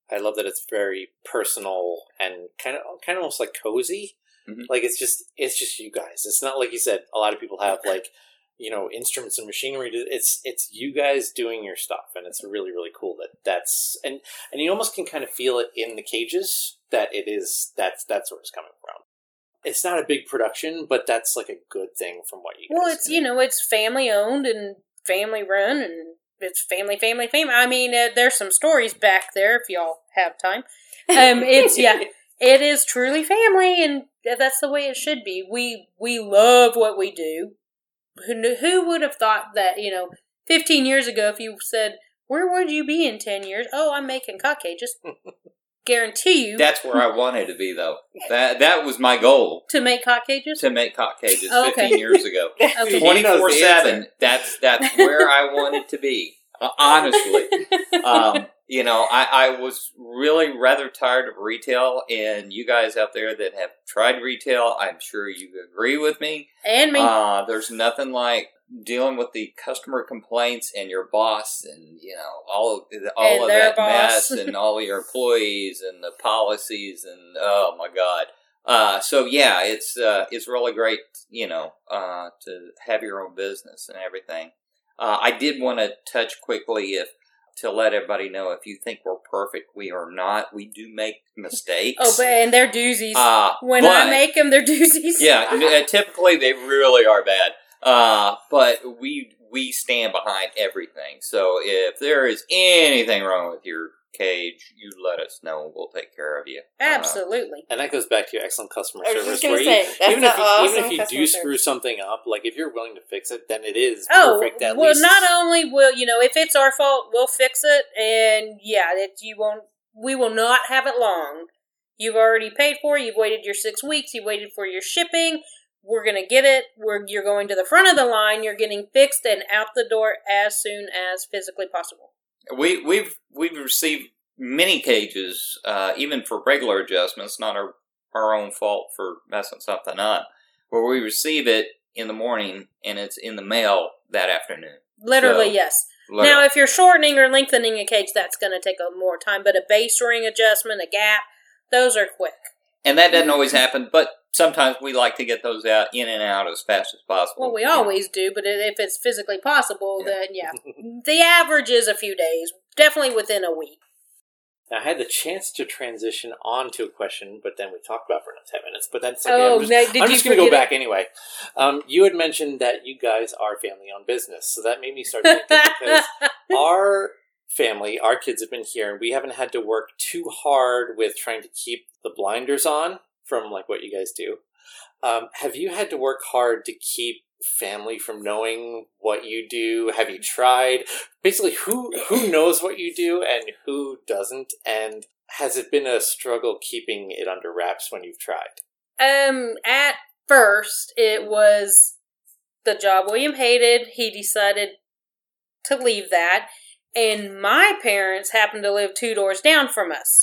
I love that it's very personal and kind of kind of almost like cozy. Mm-hmm. Like it's just it's just you guys. It's not like you said. A lot of people have like you know instruments and machinery. It's it's you guys doing your stuff, and it's really really cool that that's and and you almost can kind of feel it in the cages that it is that's that's where it's coming from. It's not a big production, but that's like a good thing from what you guys Well, it's do. you know it's family owned and family run and. It's family, family, family. I mean, uh, there's some stories back there if y'all have time. Um, it's yeah, it is truly family, and that's the way it should be. We we love what we do. Who who would have thought that? You know, fifteen years ago, if you said, "Where would you be in ten years?" Oh, I'm making cock cages. Guarantee you. That's where I wanted to be, though. That that was my goal. To make cock cages? To make cock cages oh, okay. fifteen years ago. Okay. twenty-four seven, that's, that's where I wanted to be. Uh, honestly. Um, you know, I, I was really rather tired of retail, and you guys out there that have tried retail, I'm sure you agree with me. And me. Uh, there's nothing like dealing with the customer complaints and your boss and, you know, all of, all and of their that boss. mess and all of your employees and the policies and, oh my God. Uh, so yeah, it's, uh, it's really great, you know, uh, to have your own business and everything. Uh, I did want to touch quickly if, to let everybody know, if you think we're perfect, we are not. We do make mistakes. Oh, but, and they're doozies. Uh, when but, I make them, they're doozies. Yeah, typically they really are bad. Uh, but we we stand behind everything. So if there is anything wrong with your cage, you let us know. We'll take care of you. Absolutely. Uh, and that goes back to your excellent customer I was service. just gonna Where say, you, that's even, if you, awesome even if you customer do service. screw something up, like if you're willing to fix it, then it is Oh, perfect at well, least. not only will, you know, if it's our fault, we'll fix it. And yeah, it, you won't, we will not have it long. You've already paid for it. You've waited your six weeks. You've waited for your shipping. We're going to get it. We're, you're going to the front of the line. You're getting fixed and out the door as soon as physically possible. We, we've we've received many cages, uh, even for regular adjustments, not our, our own fault for messing something up, where we receive it in the morning and it's in the mail that afternoon. Literally, So, yes. literally. Now, if you're shortening or lengthening a cage, that's going to take a more time. But a base ring adjustment, a gap, those are quick. And that doesn't always happen, but sometimes we like to get those out in and out as fast as possible. Well, we Yeah. always do, but if it's physically possible, Yeah. then yeah. The average is a few days, definitely within a week. Now, I had the chance to transition on to a question, but then we talked about it for another ten minutes. But that's okay. Oh, I'm just, now, did I'm you just going to go forget back anyway. Um, you had mentioned that you guys are family-owned business, so that made me start thinking because our family, our kids have been here, and we haven't had to work too hard with trying to keep the blinders on from like what you guys do. Um, have you had to work hard to keep family from knowing what you do? Have you tried? Basically, who who knows what you do and who doesn't? And has it been a struggle keeping it under wraps when you've tried? Um, at first, it was the job William hated. He decided to leave that. And my parents happened to live two doors down from us.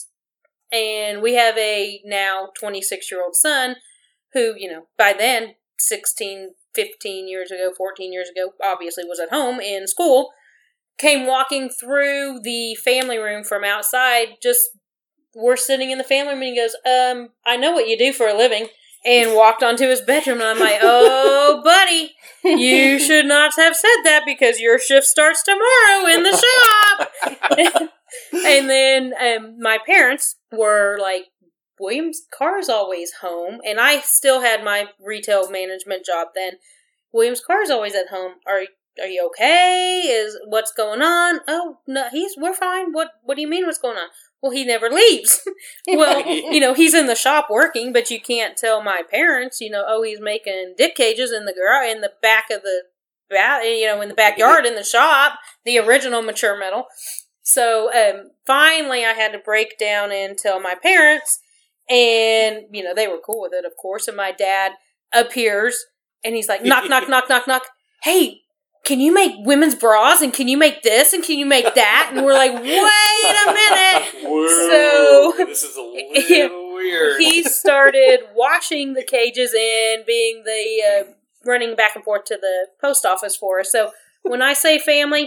And we have a now twenty-six-year-old son who, you know, by then, sixteen, fifteen years ago, fourteen years ago, obviously was at home in school, came walking through the family room from outside. Just, we're sitting in the family room and he goes, um, I know what you do for a living. And walked onto his bedroom, and I'm like, oh, buddy, you should not have said that because your shift starts tomorrow in the shop. And then um, my parents were like, William's car's always home, and I still had my retail management job then. William's car's always at home. Are are you okay? Is what's going on? Oh no, he's we're fine. What what do you mean what's going on? Well, he never leaves. Well, you know, he's in the shop working, but you can't tell my parents, you know, oh, he's making dick cages in the garage, in the back of the, ba- you know, in the backyard in the shop, the original mature metal. So, um, finally I had to break down and tell my parents, and, you know, they were cool with it, of course, and my dad appears, and he's like, knock, knock, knock, knock, knock. Hey, can you make women's bras, and can you make this, and can you make that? And we're like, wait a minute. Whoa, So, this is a little weird. He started washing the cages and being the, uh, running back and forth to the post office for us. So, when I say family,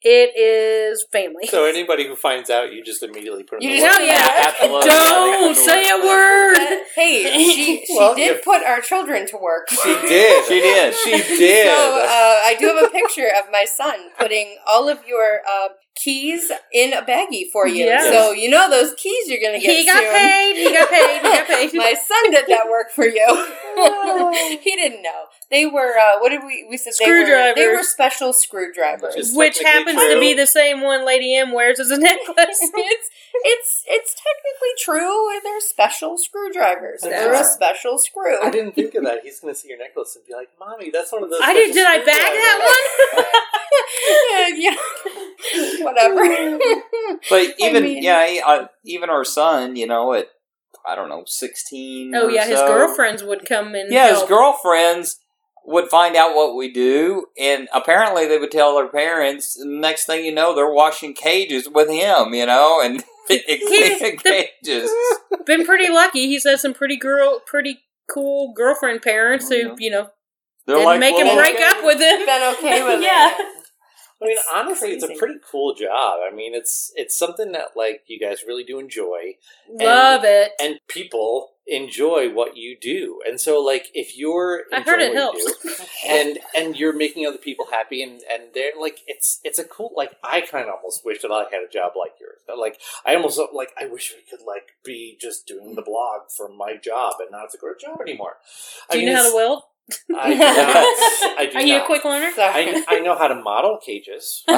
It is family. So anybody who finds out, you just immediately put them You in just- the Oh, yeah. Absolutely. Don't say a word. Uh, hey, she she Well, did if- put our children to work. She did. She did. She did. So uh, I do have a picture of my son putting all of your uh, keys in a baggie for you. Yes. So you know those keys you're going to get He got soon. paid. He got paid. He got paid. My son did that work for you. He didn't know. They were, uh, what did we, we said they were, they Screwdrivers. were special screwdrivers. Just Which technically happens true. to be the same one Lady M wears as a necklace. it's, it's, it's technically true. They're special screwdrivers. That's They're a right. special screw. I didn't think of that. He's going to see your necklace and be like, "Mommy, that's one of those." I did. Did I special bag that yeah, yeah. Whatever. But even mean- yeah, he- uh, even our son, you know, at I don't know, sixteen. one? Oh or yeah, his so, girlfriends would come and Yeah, his help. girlfriends would find out what we do, and apparently they would tell their parents. And next thing you know, they're washing cages with him, you know, and cleaning the- cages. Been pretty lucky. He's had some pretty girl, pretty cool girlfriend parents who, Mhm. you know, They're didn't like, make him well, break okay. up with him. Been okay with Yeah. it. I mean, It's honestly, it's a crazy. pretty cool job. I mean, it's it's something that like you guys really do enjoy, Love it. and people enjoy what you do. And so, like, if you're I heard enjoying it what you helps. do, and and you're making other people happy, and and they're like, it's it's a cool. Like, I kind of almost wish that I had a job like yours. But like, I almost like I wish we could like be just doing the blog for my job and not have to go to a job anymore. Do I you mean, know how to it's- weld? I do not. I do Are you not. a quick learner? Sorry. I, I know how to model cages. He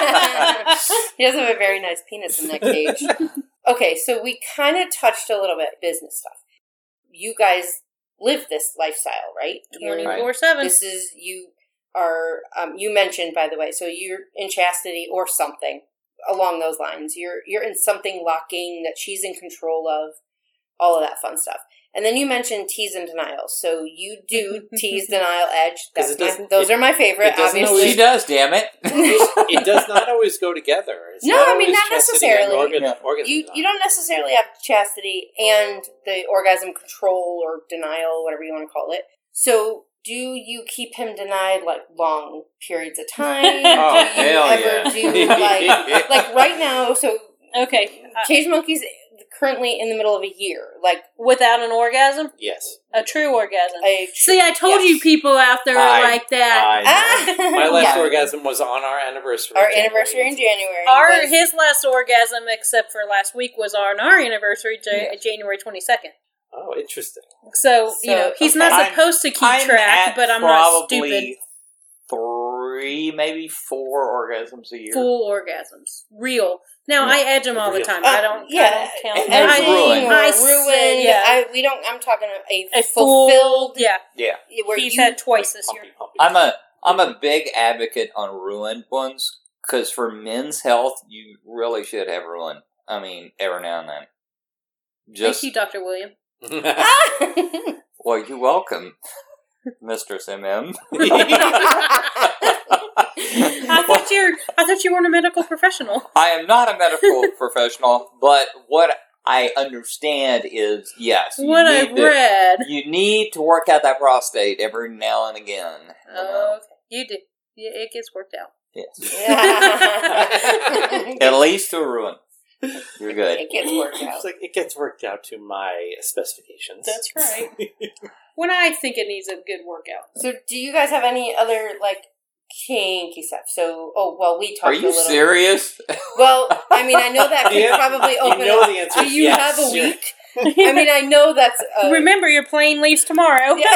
does have a very nice penis in that cage. Okay, so we kind of touched a little bit business stuff. You guys live this lifestyle, right? You're- twenty-four seven. This is, you are, um, you mentioned, by the way, so you're in chastity or something along those lines. You're you're in something locking that she's in control of, all of that fun stuff. And then you mentioned tease and denial. So you do tease, denial, edge. 'Cause That's it my, doesn't- those it- are my favorite, it doesn't obviously. She does, damn it. It does not always go together. It's No, not I mean, always not chastity and necessarily. organ- Yeah. orgasm You denial. you don't necessarily have chastity and the orgasm control or denial, whatever you want to call it. So do you keep him denied like long periods of time? Oh, do you hell ever yeah. do like like right now? So Okay. Uh, Cage Monkey's currently in the middle of a year. Like without an orgasm? Yes. A true orgasm. a See, I told Yes. you people out there are I- like that. I know. My last Yeah. orgasm was on our anniversary. our in January. anniversary in January. Our was- his last orgasm, except for last week, was on our anniversary, J- Yeah. January twenty second. Oh, interesting. So, you So, know, he's okay. not I'm- supposed to keep I'm track, at but I'm not probably stupid. Three, maybe four orgasms a year. Full orgasms, real. Now Yeah. I edge them all the Real. time. Uh, I don't. yeah, I don't count. and there's I, ruin. or I ruin. said, yeah. I, we don't. I'm talking a, a fulfilled. full. Yeah, Yeah, Where he's you, had twice this year. Pumpy, pumpy. I'm a I'm a big advocate on ruined ones because for men's health, you really should have ruin. I mean, every now and then. Just Thank you, Doctor William. well, you're welcome, Mistress M M. I thought you're. I thought you weren't a medical professional. I am not a medical professional, but what I understand is yes, you What need I've to, read. you need to work out that prostate every now and again. You know? Oh, okay. You do. Yeah, it gets worked out. Yes. Yeah. At least to ruin. You're good. It gets worked out. It's like it gets worked out to my specifications. That's right. When I think it needs a good workout. So, do you guys have any other like kinky stuff? So, oh well, we talked. Are a you little. serious? Well, I mean, I know that could Yeah, probably you open know up. the answer Do is you yes. have a You're- week? I mean, I know that's. Uh, Remember, your plane leaves tomorrow. Yeah.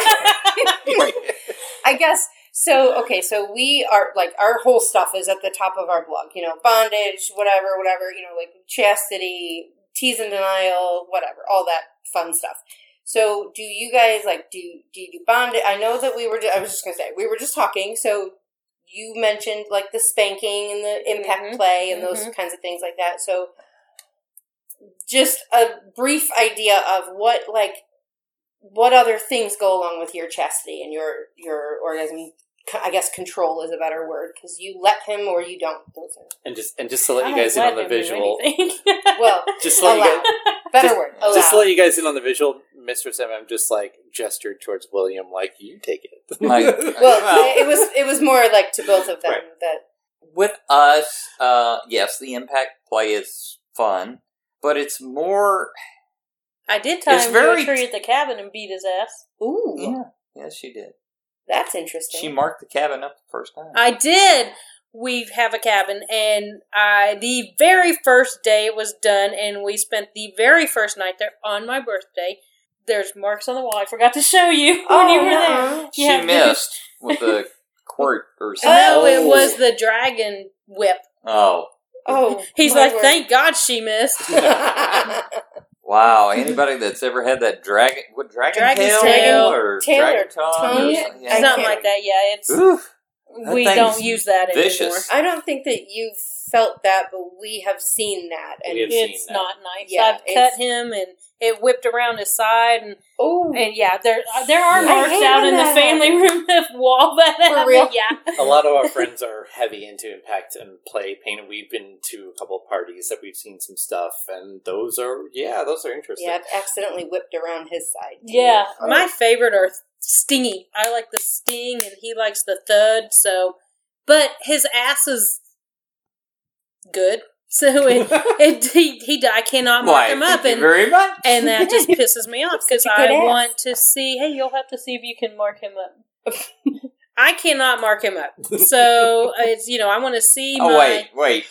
I guess so. Okay, so we are like our whole stuff is at the top of our blog. You know, bondage, whatever, whatever. You know, like chastity, tease and denial, whatever, all that fun stuff. So, do you guys like do do you do bondage? I know that we were. I was just gonna say we were just talking. So, you mentioned like the spanking and the impact Mhm. play and those Mhm. kinds of things like that. So, just a brief idea of what like what other things go along with your chastity and your your orgasm. I guess control is a better word because you let him or you don't. Those are and just and just to let I you don't guys in let on the him do visual, anything. well, just to let you allow. guys, Better just, word. Allow. just to let you guys in on the visual, Mistress M M just like gestured towards William, like you take it. Like, well, it was it was more like to both of them Right. that with us, uh, yes, the impact play is fun, but it's more. I did tie It's him very to a tree at the cabin and beat his ass. Ooh, Yeah, yes, she did. that's interesting. She marked the cabin up the first time. I did. We have a cabin, and I the very first day it was done, and we spent the very first night there on my birthday. There's marks on the wall. I forgot to show you Oh, when you were nuh-uh. there. She Yeah. missed with the quirt or something. No, it was the dragon whip. Oh, Oh, He's my like, word. thank God she missed. wow! Anybody that's ever had that dragon, what dragon Dragon's tail, tail. or Tail or dragon tongue, tongue. or Yeah. something? I Something can't- like that, yeah. It's Oof. That We thing's don't use that vicious. anymore. I don't think that you've felt that, but we have seen that. And We have seen It's that. not nice. Yeah, I've it's- cut him, and it whipped around his side, and oh, and yeah, there uh, there are I marks hate out when in the that family happens. room of wall that have real? it, yeah. A lot of our friends are heavy into impact and play paint, and we've been to a couple of parties that we've seen some stuff, and those are yeah, those are interesting. yeah, I've accidentally whipped around his side. Too. Yeah, Oh. my favorite are stingy. I like the sting, and he likes the thud. So, but his ass is good. So it, it he, he I cannot mark Why? him up, Thank you and very much. and that just pisses me off because Such a good I ass. want to see. Hey, you'll have to see if you can mark him up. I cannot mark him up, so it's you know I want to see. oh my, wait, wait.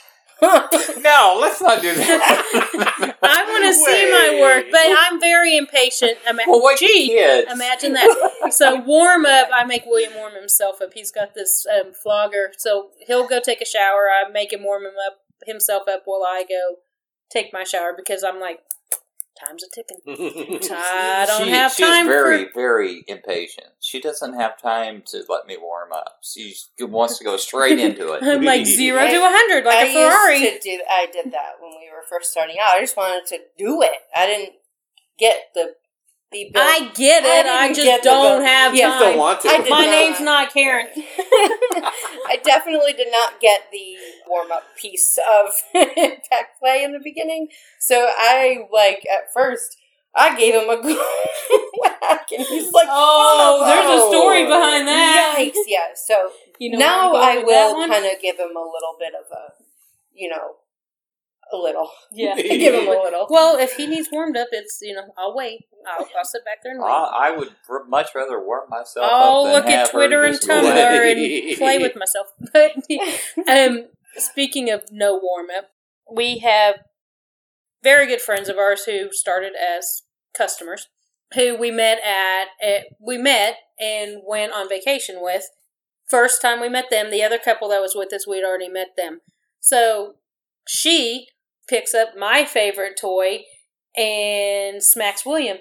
No, let's not do that. I want to see my work, but I'm very impatient. Ima- Well, wait, the Gee, kids. imagine that. So warm up. I make William warm himself up. He's got this um, flogger, so he'll go take a shower. I make him warm him up himself up while I go take my shower because I'm like, time's a ticking. I don't she, have she's time very, for. very impatient. She doesn't have time to let me warm up. She wants to go straight into it. I'm like zero to I- a hundred, like I a Ferrari. used to do. I did that when we were first starting out. I just wanted to do it. I didn't get the the. Bill. I get it. I I, didn't just get the don't bill. have Yeah. time. Just don't want to. I did My not. name's not Karen. I definitely did not get the warm up piece of impact play in the beginning. So I like at first I gave him a good whack, and he's like, Oh, there's a "Oh." story behind that. Yikes! Yeah. So You know now where I'm I going with that will one? kind of give him a little bit of a, you know, a little. Yeah. give him a little. Well, if he needs warmed up, it's you know I'll wait. I'll, I'll sit back there and wait. I, I would r- much rather warm myself I'll up than look have at Twitter her and just go Tumblr away. and play with myself. But um, speaking of no warm up, we have very good friends of ours who started as customers, who we met at, at we met and went on vacation with. First time we met them, the other couple that was with us, we'd already met them. So she picks up my favorite toy and smacks William.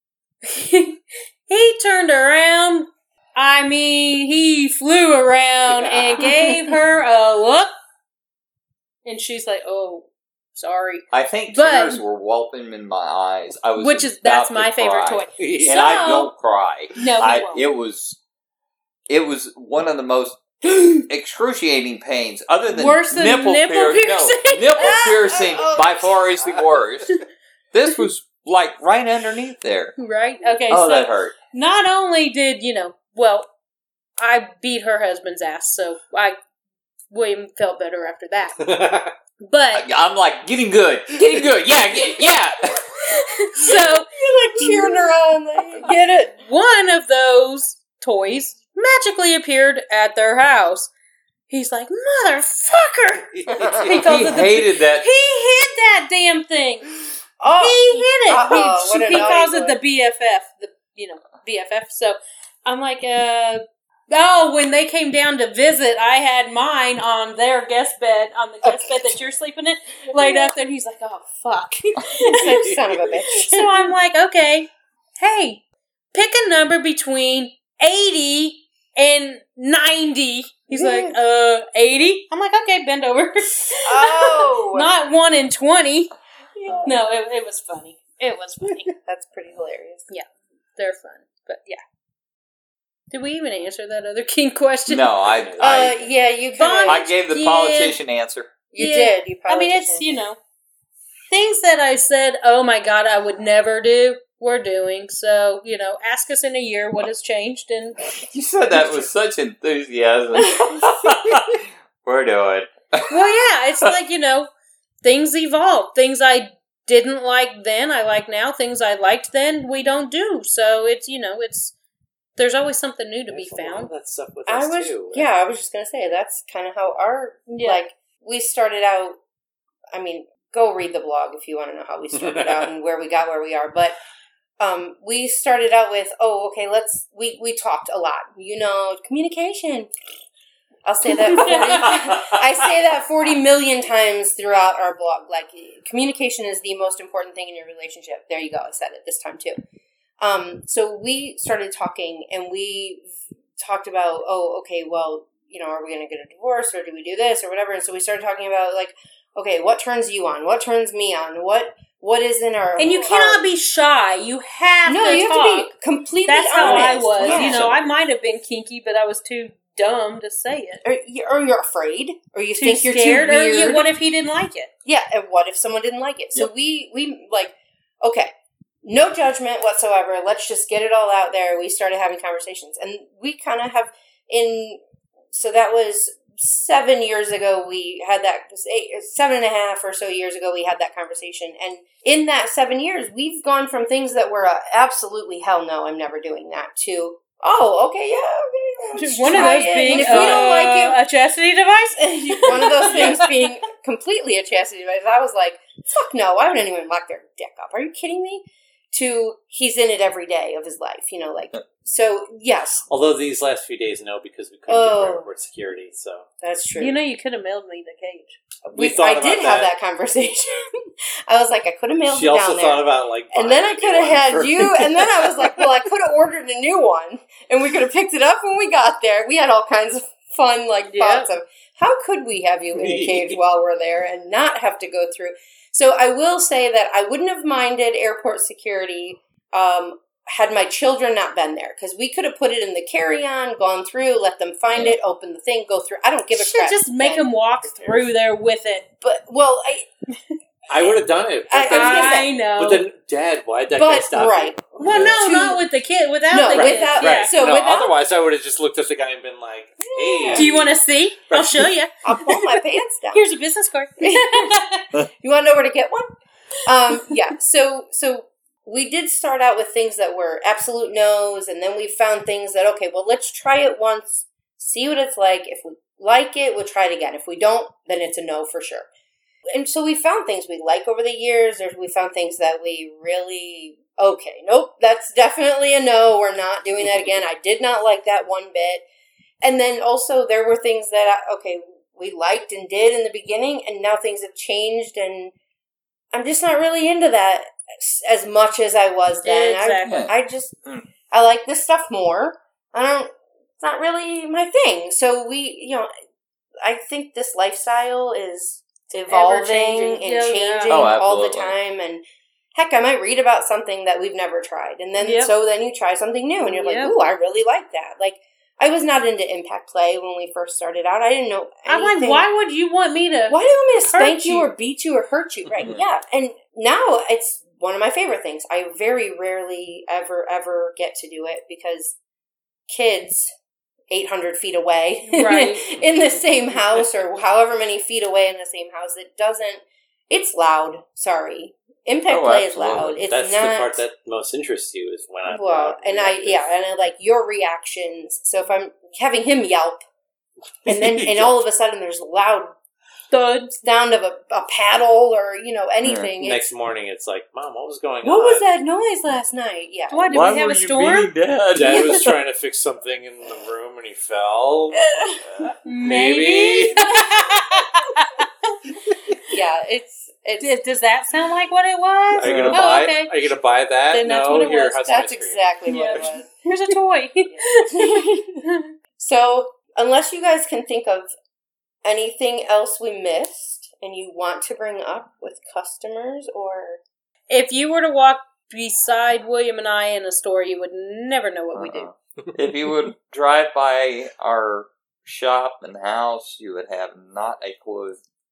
He turned around. I mean, he flew around and gave her a look. And she's like, oh, sorry. I think But- tears were whelping in my eyes. I was Which is, about that's to my favorite cry. toy. And So- I don't cry. No, he I, won't. it was, it was one of the most excruciating pains, other than Worse than nipple, nipple pier- piercing? No, nipple piercing Oh. by far is the worst. This was like right underneath there. Right? Okay, Oh, so that hurt. not only did, you know, well, I beat her husband's ass, so I, William felt better after that. But, I'm like getting good, getting good. Yeah, get, yeah. so, You're like cheering her on. Like, get it? one of those toys magically appeared at their house. He's like, motherfucker! He calls He it the- hated that. He hit that damn thing. Oh, He hit it. Uh-oh, what he a he naughty calls it boy. the B F F, the you know B F F. So I'm like, uh, oh, when they came down to visit, I had mine on their guest bed, on the guest bed that you're sleeping in, laid up there. And he's like, oh fuck, son of a bitch. So I'm like, okay, hey, pick a number between eighty and ninety. He's like, uh, eighty. I'm like, okay, bend over. Oh, Not one in twenty. yeah. No, it, it was funny. It was funny. That's pretty hilarious. They're fun, but yeah. Did we even answer that other king question? No, I, Uh, I, yeah, you Bond- kind I of. gave the Yeah. politician answer. You Yeah. did. You I probably. mean, it's, you know, things that I said, oh my god, I would never do, we're doing. So, you know, ask us in a year what has changed. And You said that with such enthusiasm. We're doing. Well, yeah, it's like, you know, things evolve. Things I didn't like then, I like now. Things I liked then, we don't do. So it's, you know, it's, there's always something new to There's be a lot found. of that stuff with I us was, too. yeah, I was just gonna say that's kind of how our Yeah. like we started out. I mean, go read the blog if you want to know how we started out and where we got where we are. But um, we started out with, oh, okay, let's we we talked a lot. You know, communication. I'll say that. forty, I say that forty million times throughout our blog. Like, communication is the most important thing in your relationship. There you go. I said it this time too. Um, so we started talking, and we talked about, oh, okay, well, you know, are we going to get a divorce, or do we do this, or whatever? And so we started talking about, like, okay, what turns you on? What turns me on? What what is in our And you cannot be shy. You have no, to you have talk. to be completely That's how I honest. was. Yeah. You know, I might have been kinky, but I was too dumb to say it. Or, you- or you're afraid, or you Too think you're scared, too or weird. you, what if he didn't like it? Yeah, and what if someone didn't like it? So Yep. we, we, like, okay, no judgment whatsoever. Let's just get it all out there. We started having conversations. And we kind of have, in, so that was seven years ago, we had that, eight, seven and a half or so years ago, we had that conversation. And in that seven years, we've gone from things that were uh, absolutely hell no, I'm never doing that, to, oh, okay, yeah, okay. let's One of try those it. being And if we don't uh, like it, a chastity device? one of those things being completely a chastity device. I was like, fuck no, I wouldn't even lock their dick up. Are you kidding me? To he's in it every day of his life, you know, like, so yes, Although these last few days, no, because we couldn't Oh. get airport security. So that's true. You know, you could have mailed me the cage. we, we, thought I about did that. have that conversation. I was like, I could have mailed She it also down thought there. about like, And then I buying a could new have one had for- you, and then I was like, well, I could have ordered a new one, and we could have picked it up when we got there. We had all kinds of fun, like, Yep. thoughts of, how could we have you in a cage while we're there and not have to go through? So I will say that I wouldn't have minded airport security um, had my children not been there, because we could have put it in the carry-on, gone through, let them find Yeah. it, open the thing, go through. I don't give a Should crap. just make then. him walk through there with it. But, well, I, I would have done it. I- But then, I was gonna say- I know. but then, Dad, why'd that guy but, stop right. you? well, no, To- not with the kid. Without No, the right, kid. without- yeah. Right. So no, without- otherwise I would have just looked at the guy and been like, "Hey, Do you want to see? I'll show you. I'll pull my pants down. Here's a business card. You want to know where to get one? Um, yeah. So, so we did start out with things that were absolute no's, and then we found things that, okay, well, let's try it once, see what it's like. If we like it, we'll try it again. If we don't, then it's a no for sure. And so we found things we like over the years. There's, we found things that we really, okay, nope, that's definitely a no. We're not doing that again. I did not like that one bit. And then also there were things that, I, okay, we liked and did in the beginning, and now things have changed, and I'm just not really into that as much as I was then. Exactly. I, I just, I like this stuff more. I don't, it's not really my thing. So we, you know, I think this lifestyle is evolving Ever-changing. and Yeah, yeah. changing Oh, all the absolutely. time. And heck, I might read about something that we've never tried. And then, Yep. so then you try something new and you're like, Yep. ooh, I really like that. Like, I was not into impact play when we first started out. I didn't know I'm anything. like, why would you want me to? Why do you want me to hurt spank you you? or beat you or hurt you? Right. Mhm. Yeah. And now it's one of my favorite things. I very rarely ever, ever get to do it because kids eight hundred feet away Right. in the same house or however many feet away in the same house, it doesn't, it's loud. Sorry. Impact Oh, play is absolutely. loud. It's that's not. the part that most interests you is when I'm Well, and I, reactive. yeah, and I like your reactions. So if I'm having him yelp, and then, and all of a sudden there's loud Thuds. sound of a, a paddle or, you know, anything. It's, Next morning, it's like, Mom, what was going what on? was that noise last night? Yeah. What, did Why we have were a you storm? beating Dad? Dad was trying to fix something in the room and he fell. Uh, Maybe. Yeah, it's, it's, Does, does that sound like what it was? Are you gonna Oh, buy? okay. Are you gonna buy that? Then that's no. what it Here, was. have some that's ice cream. exactly Yeah. what it Here's a toy. was. So, unless you guys can think of anything else we missed and you want to bring up with customers or... If you were to walk beside William and I in a store, you would never know what we do. Uh-uh. If you would drive by our shop and house, you would have not a clue.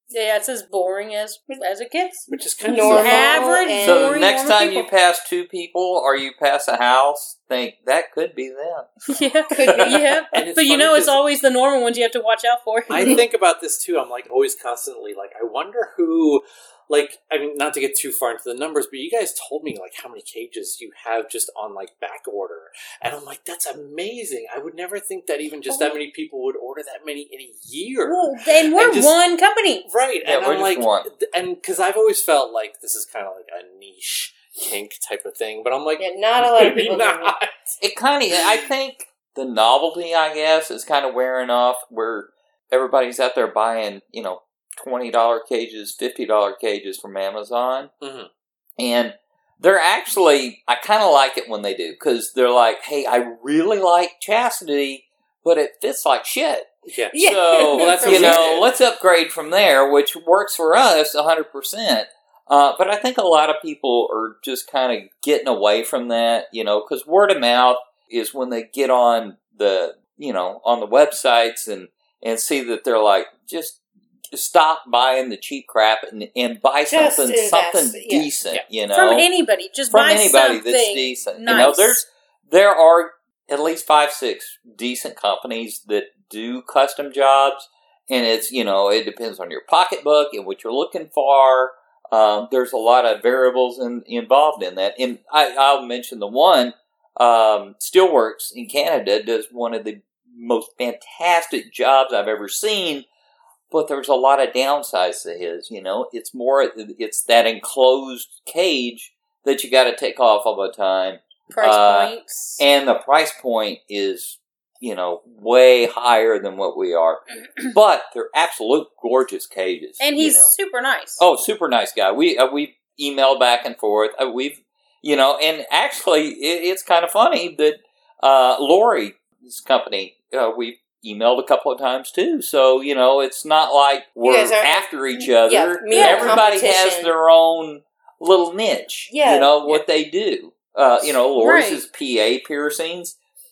Yeah, it's as boring as as it gets. Which is kind Normal of average. and- So the boring, next normal time you people. pass two people or you pass a house, think that could be them. Yeah, Could be. yeah. And it's But you funny know, it's 'cause- always the normal ones you have to watch out for. I think about this too. I'm like always constantly like, I wonder who, like, I mean, not to get too far into the numbers, but you guys told me like how many cages you have just on like back order. And I'm like, that's amazing. I would never think that even just that many people would order that many in a year. Well, and we're And just- one company. Right. Yeah, and we're I'm just like, one. th- and because I've always felt like this is kind of like a niche kink type of thing, but I'm like, Yeah, not a lot of maybe people do it. not. It kind of, I think the novelty, I guess, is kind of wearing off where everybody's out there buying, you know, twenty dollars cages, fifty dollars cages from Amazon. Mm-hmm. And they're actually, I kind of like it when they do, because they're like, hey, I really like Chastity, but it fits like shit. Yeah. Yeah. So, Well, that's you what we know, did. let's upgrade from there, which works for us one hundred percent. Uh, but I think a lot of people are just kind of getting away from that, you know, because word of mouth is when they get on the, you know, on the websites and, and see that they're like, just stop buying the cheap crap and, and buy Just something invest, something yeah. decent, Yeah. you know, From anybody. Just from buy anybody something that's decent. nice. You know, there's there are at least five, six decent companies that do custom jobs, and it's, you know, it depends on your pocketbook and what you're looking for. Um, there's a lot of variables in, involved in that, and I, I'll mention the one. Um, Steelworks in Canada does one of the most fantastic jobs I've ever seen. But there's a lot of downsides to his, you know. It's more, it's that enclosed cage that you got to take off all the time. Price Uh, points. And the price point is, you know, way higher than what we are. But they're absolute gorgeous cages. And he's you know. super nice. Oh, super nice guy. We, uh, we emailed back and forth. Uh, we've, you know, and actually it, it's kind of funny that uh, Lori's company, uh, we emailed a couple of times too, so you know it's not like we're guys aren't- after each other. Yeah, me and Everybody has competition. their own little niche. Yeah. You know what they do. Uh, you know, Lori's Right. is P A piercings.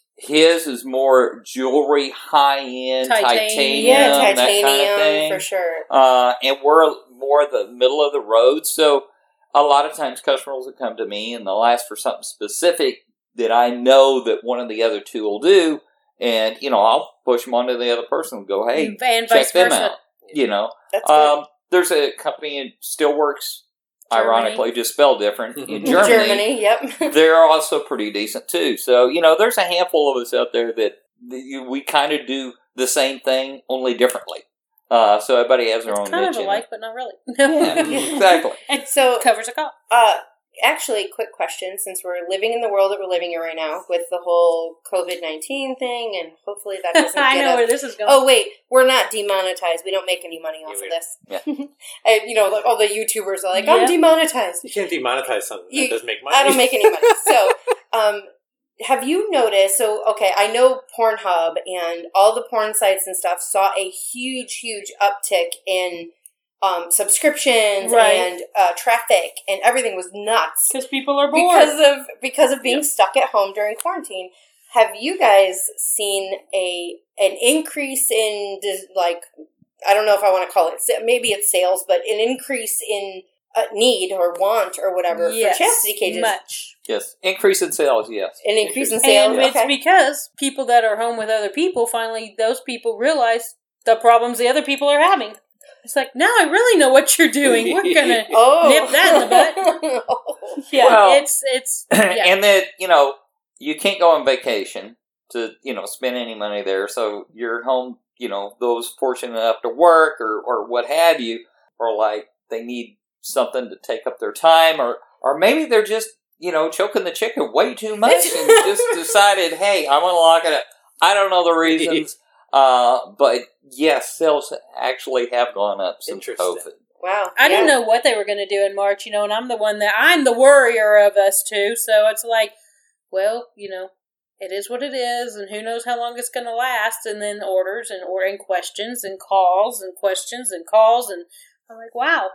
His is more jewelry, high end Titanium. titanium, Yeah, that kind of titanium thing. for sure. Uh, and we're more the middle of the road, so a lot of times customers will come to me and they'll ask for something specific that I know that one of the other two will do. And, you know, I'll push them onto the other person and go, hey, and check vice them versa. out. You know, That's good. um, there's a company in Steelworks, Germany. ironically, just spelled different, in Mhm. Germany. Germany, yep. They're also pretty decent, too. So, you know, there's a handful of us out there that that we kind of do the same thing, only differently. Uh, so everybody has their It's own kind niche of in alike, it. but not really. Yeah, exactly. It So, covers a cop. uh, actually, quick question, since we're living in the world that we're living in right now with the whole COVID nineteen thing, and hopefully that doesn't I get know us- where this is going. Oh, wait, we're not demonetized. We don't make any money off Yeah, of we this. Yeah. And, you know, like, all the YouTubers are like, I'm Yeah. demonetized. You can't demonetize something You- that doesn't make money. I don't make any money. So, um, have you noticed? So, okay, I know Pornhub and all the porn sites and stuff saw a huge, huge uptick in um, subscriptions Right. and uh, traffic, and everything was nuts Because people are bored. because of because of being Yeah. stuck at home during quarantine. Have you guys seen a an increase in dis- like I don't know if I want to call it sa- maybe it's sales, but an increase in uh, need or want or whatever yes, for chastity cages? much. Yes. Increase in sales, yes. An increase in sales. And it's okay. because people that are home with other people, finally those people realize the problems the other people are having. It's like, now I really know what you're doing. We're gonna oh. nip that in the butt. butt. Yeah, Well, it's it's yeah. And that, you know, you can't go on vacation to, you know, spend any money there. So you're at home, you know, those fortunate enough to work or, or what have you, or like they need something to take up their time, or, or maybe they're just, you know, choking the chicken way too much and just decided, hey, I'm going to lock it up. I don't know the reasons. Uh, but yes, sales actually have gone up since Interesting. COVID. Wow. I didn't Yeah. know what they were going to do in March, you know, and I'm the one that I'm the worrier of us too. So it's like, well, you know, it is what it is, and who knows how long it's going to last. And then orders and ordering questions and calls and questions and calls, and I'm like, wow,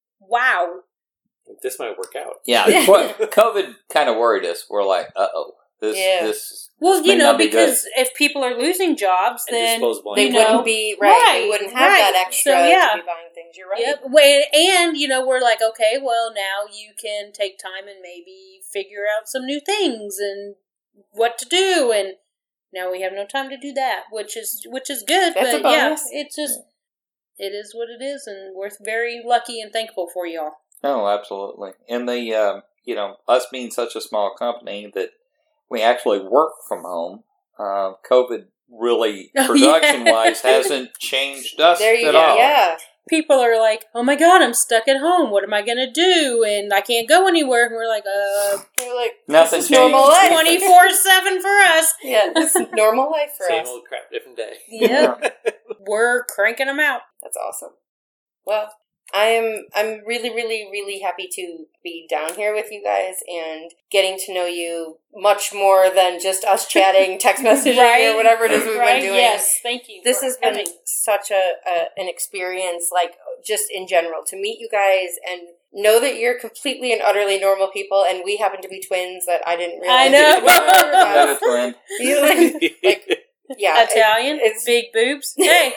wow. This might work out. Yeah, what COVID kind of worried us. We're like, uh oh, This, Yeah. this, Well, this you may know, not be good. because if people are losing jobs, And then disposable They you income. know, wouldn't be right. right, They wouldn't have right. that extra So, yeah. to be buying things. You're right. Yep. Well, and you know, we're like, okay, well, now you can take time and maybe figure out some new things and what to do, and now we have no time to do that, which is which is good. That's but a bonus. yeah, it's just it is what it is, and we're very lucky and thankful for y'all. Oh, absolutely. And the, um, you know, us being such a small company that we actually work from home, uh, COVID really, Oh, production-wise, yeah. hasn't changed us There you at go. all. Yeah. People are like, "Oh my god, I'm stuck at home. What am I gonna do? And I can't go anywhere." And we're like, "Uh, You're like, Nothing this is normal changed. life. twenty-four seven for us." Yeah, this is normal life for Same us. old crap, different day. Yep, we're cranking them out. That's awesome. Well, I am I'm really, really, really happy to be down here with you guys and getting to know you much more than just us chatting, text messaging, Right. or whatever it is we've Right? been doing. Yes, thank you. This for has been coming. such a, a an experience, like just in general, to meet you guys and know that you're completely and utterly normal people, and we happen to be twins that I didn't realize. I know. we were. Got Uh, a twin. you like, like, yeah, Italian, it- it's big boobs. Hey,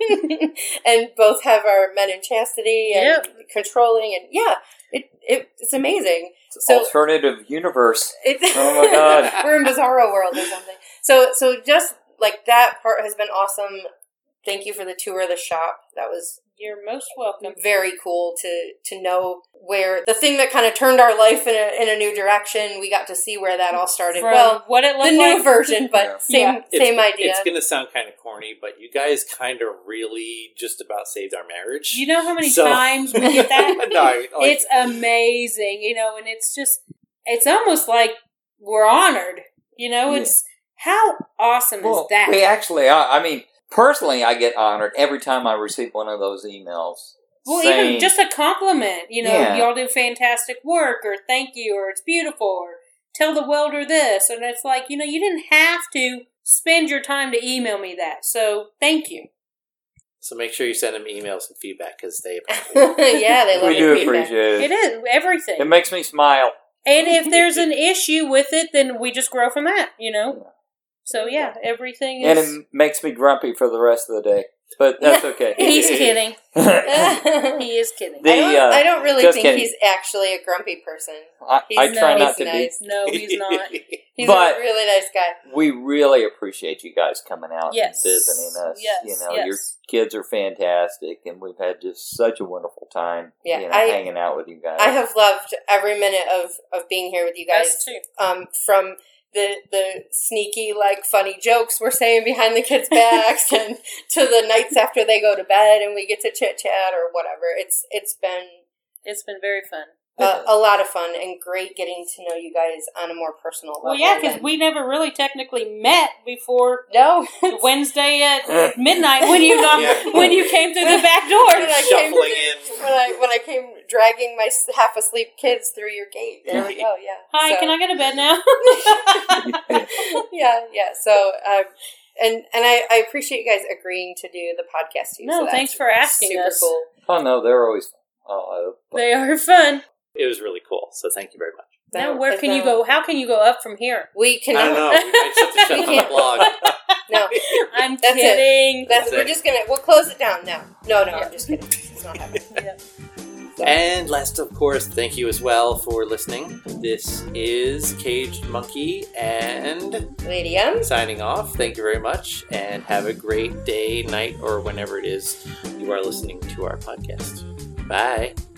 and both have our men in chastity and Yep. controlling, and yeah, it, it it's amazing. It's So- alternative universe. It, Oh my God. we're in Bizarro world or something. So so just like that part has been awesome. Thank you for the tour of the shop. That was you're most welcome. very cool to to know where the thing that kind of turned our life in a in a new direction. We got to see where that all started. From well, what it the looked new like. version, but Yeah. same Yeah. It's- same idea. It's going to sound kind of corny, but you guys kind of really just about saved our marriage. You know how many So- times we get that? no, like, It's amazing, you know, and it's just, it's almost like we're honored, you know, Yeah. it's, how awesome Well, is that? we actually are. I mean, personally, I get honored every time I receive one of those emails. Well, saying, even just a compliment, you know, Yeah. y'all do fantastic work, or thank you, or it's beautiful, or tell the welder this, and it's like, you know, you didn't have to spend your time to email me that, so thank you. so make sure you send them emails and feedback because they. yeah, they love we it. do feedback. appreciate It it. is, everything. It makes me smile. And if there's an issue with it, then we just grow from that, you know? So, yeah, everything And is... it makes me grumpy for the rest of the day. But that's okay. He's kidding. I, He is kidding. The- I, don't, uh, I don't really just think kidding. he's actually a grumpy person. He's I try no, not he's to nice. No, he's not. He's But- a really nice guy. be. We really appreciate you guys coming out Yes. and visiting us. Yes, You know, yes. your kids are fantastic, and we've had just such a wonderful time. Yeah, you know, I- hanging out with you guys. I have loved every minute of, of being here with you guys. Us too. Um, from the the sneaky, like, funny jokes we're saying behind the kids' backs, and to the nights after they go to bed and we get to chit chat or whatever. It's it's been It's been very fun. a, a lot of fun and great getting to know you guys on a more personal level. Well, yeah, because than- we never really technically met before no Wednesday at midnight when you knocked, Yeah. when you came through the back door. When I came- Shuffling in. when I when I came dragging my s- half asleep kids through your gate. There we go. Yeah. Hi, So- can I go to bed now? yeah, yeah. So, um, and and I, I appreciate you guys agreeing to do the podcast too. No, so that's thanks for asking super us. Cool. oh, no, they're always. Oh, uh, They are fun. It was really cool. So thank you very much. Now, No, where it's can you not- go? How can you go up from here? We I cannot. don't know. We might just have to shut down the blog. No, I'm That's it. kidding. that's That's we're it. just gonna we'll close it down now. No, no, Yeah. I'm just kidding. It's not happening. Yeah. And last, of course, thank you as well for listening. This is Caged Monkey and Lady M. signing off. Thank you very much, and have a great day, night, or whenever it is you are listening to our podcast. Bye.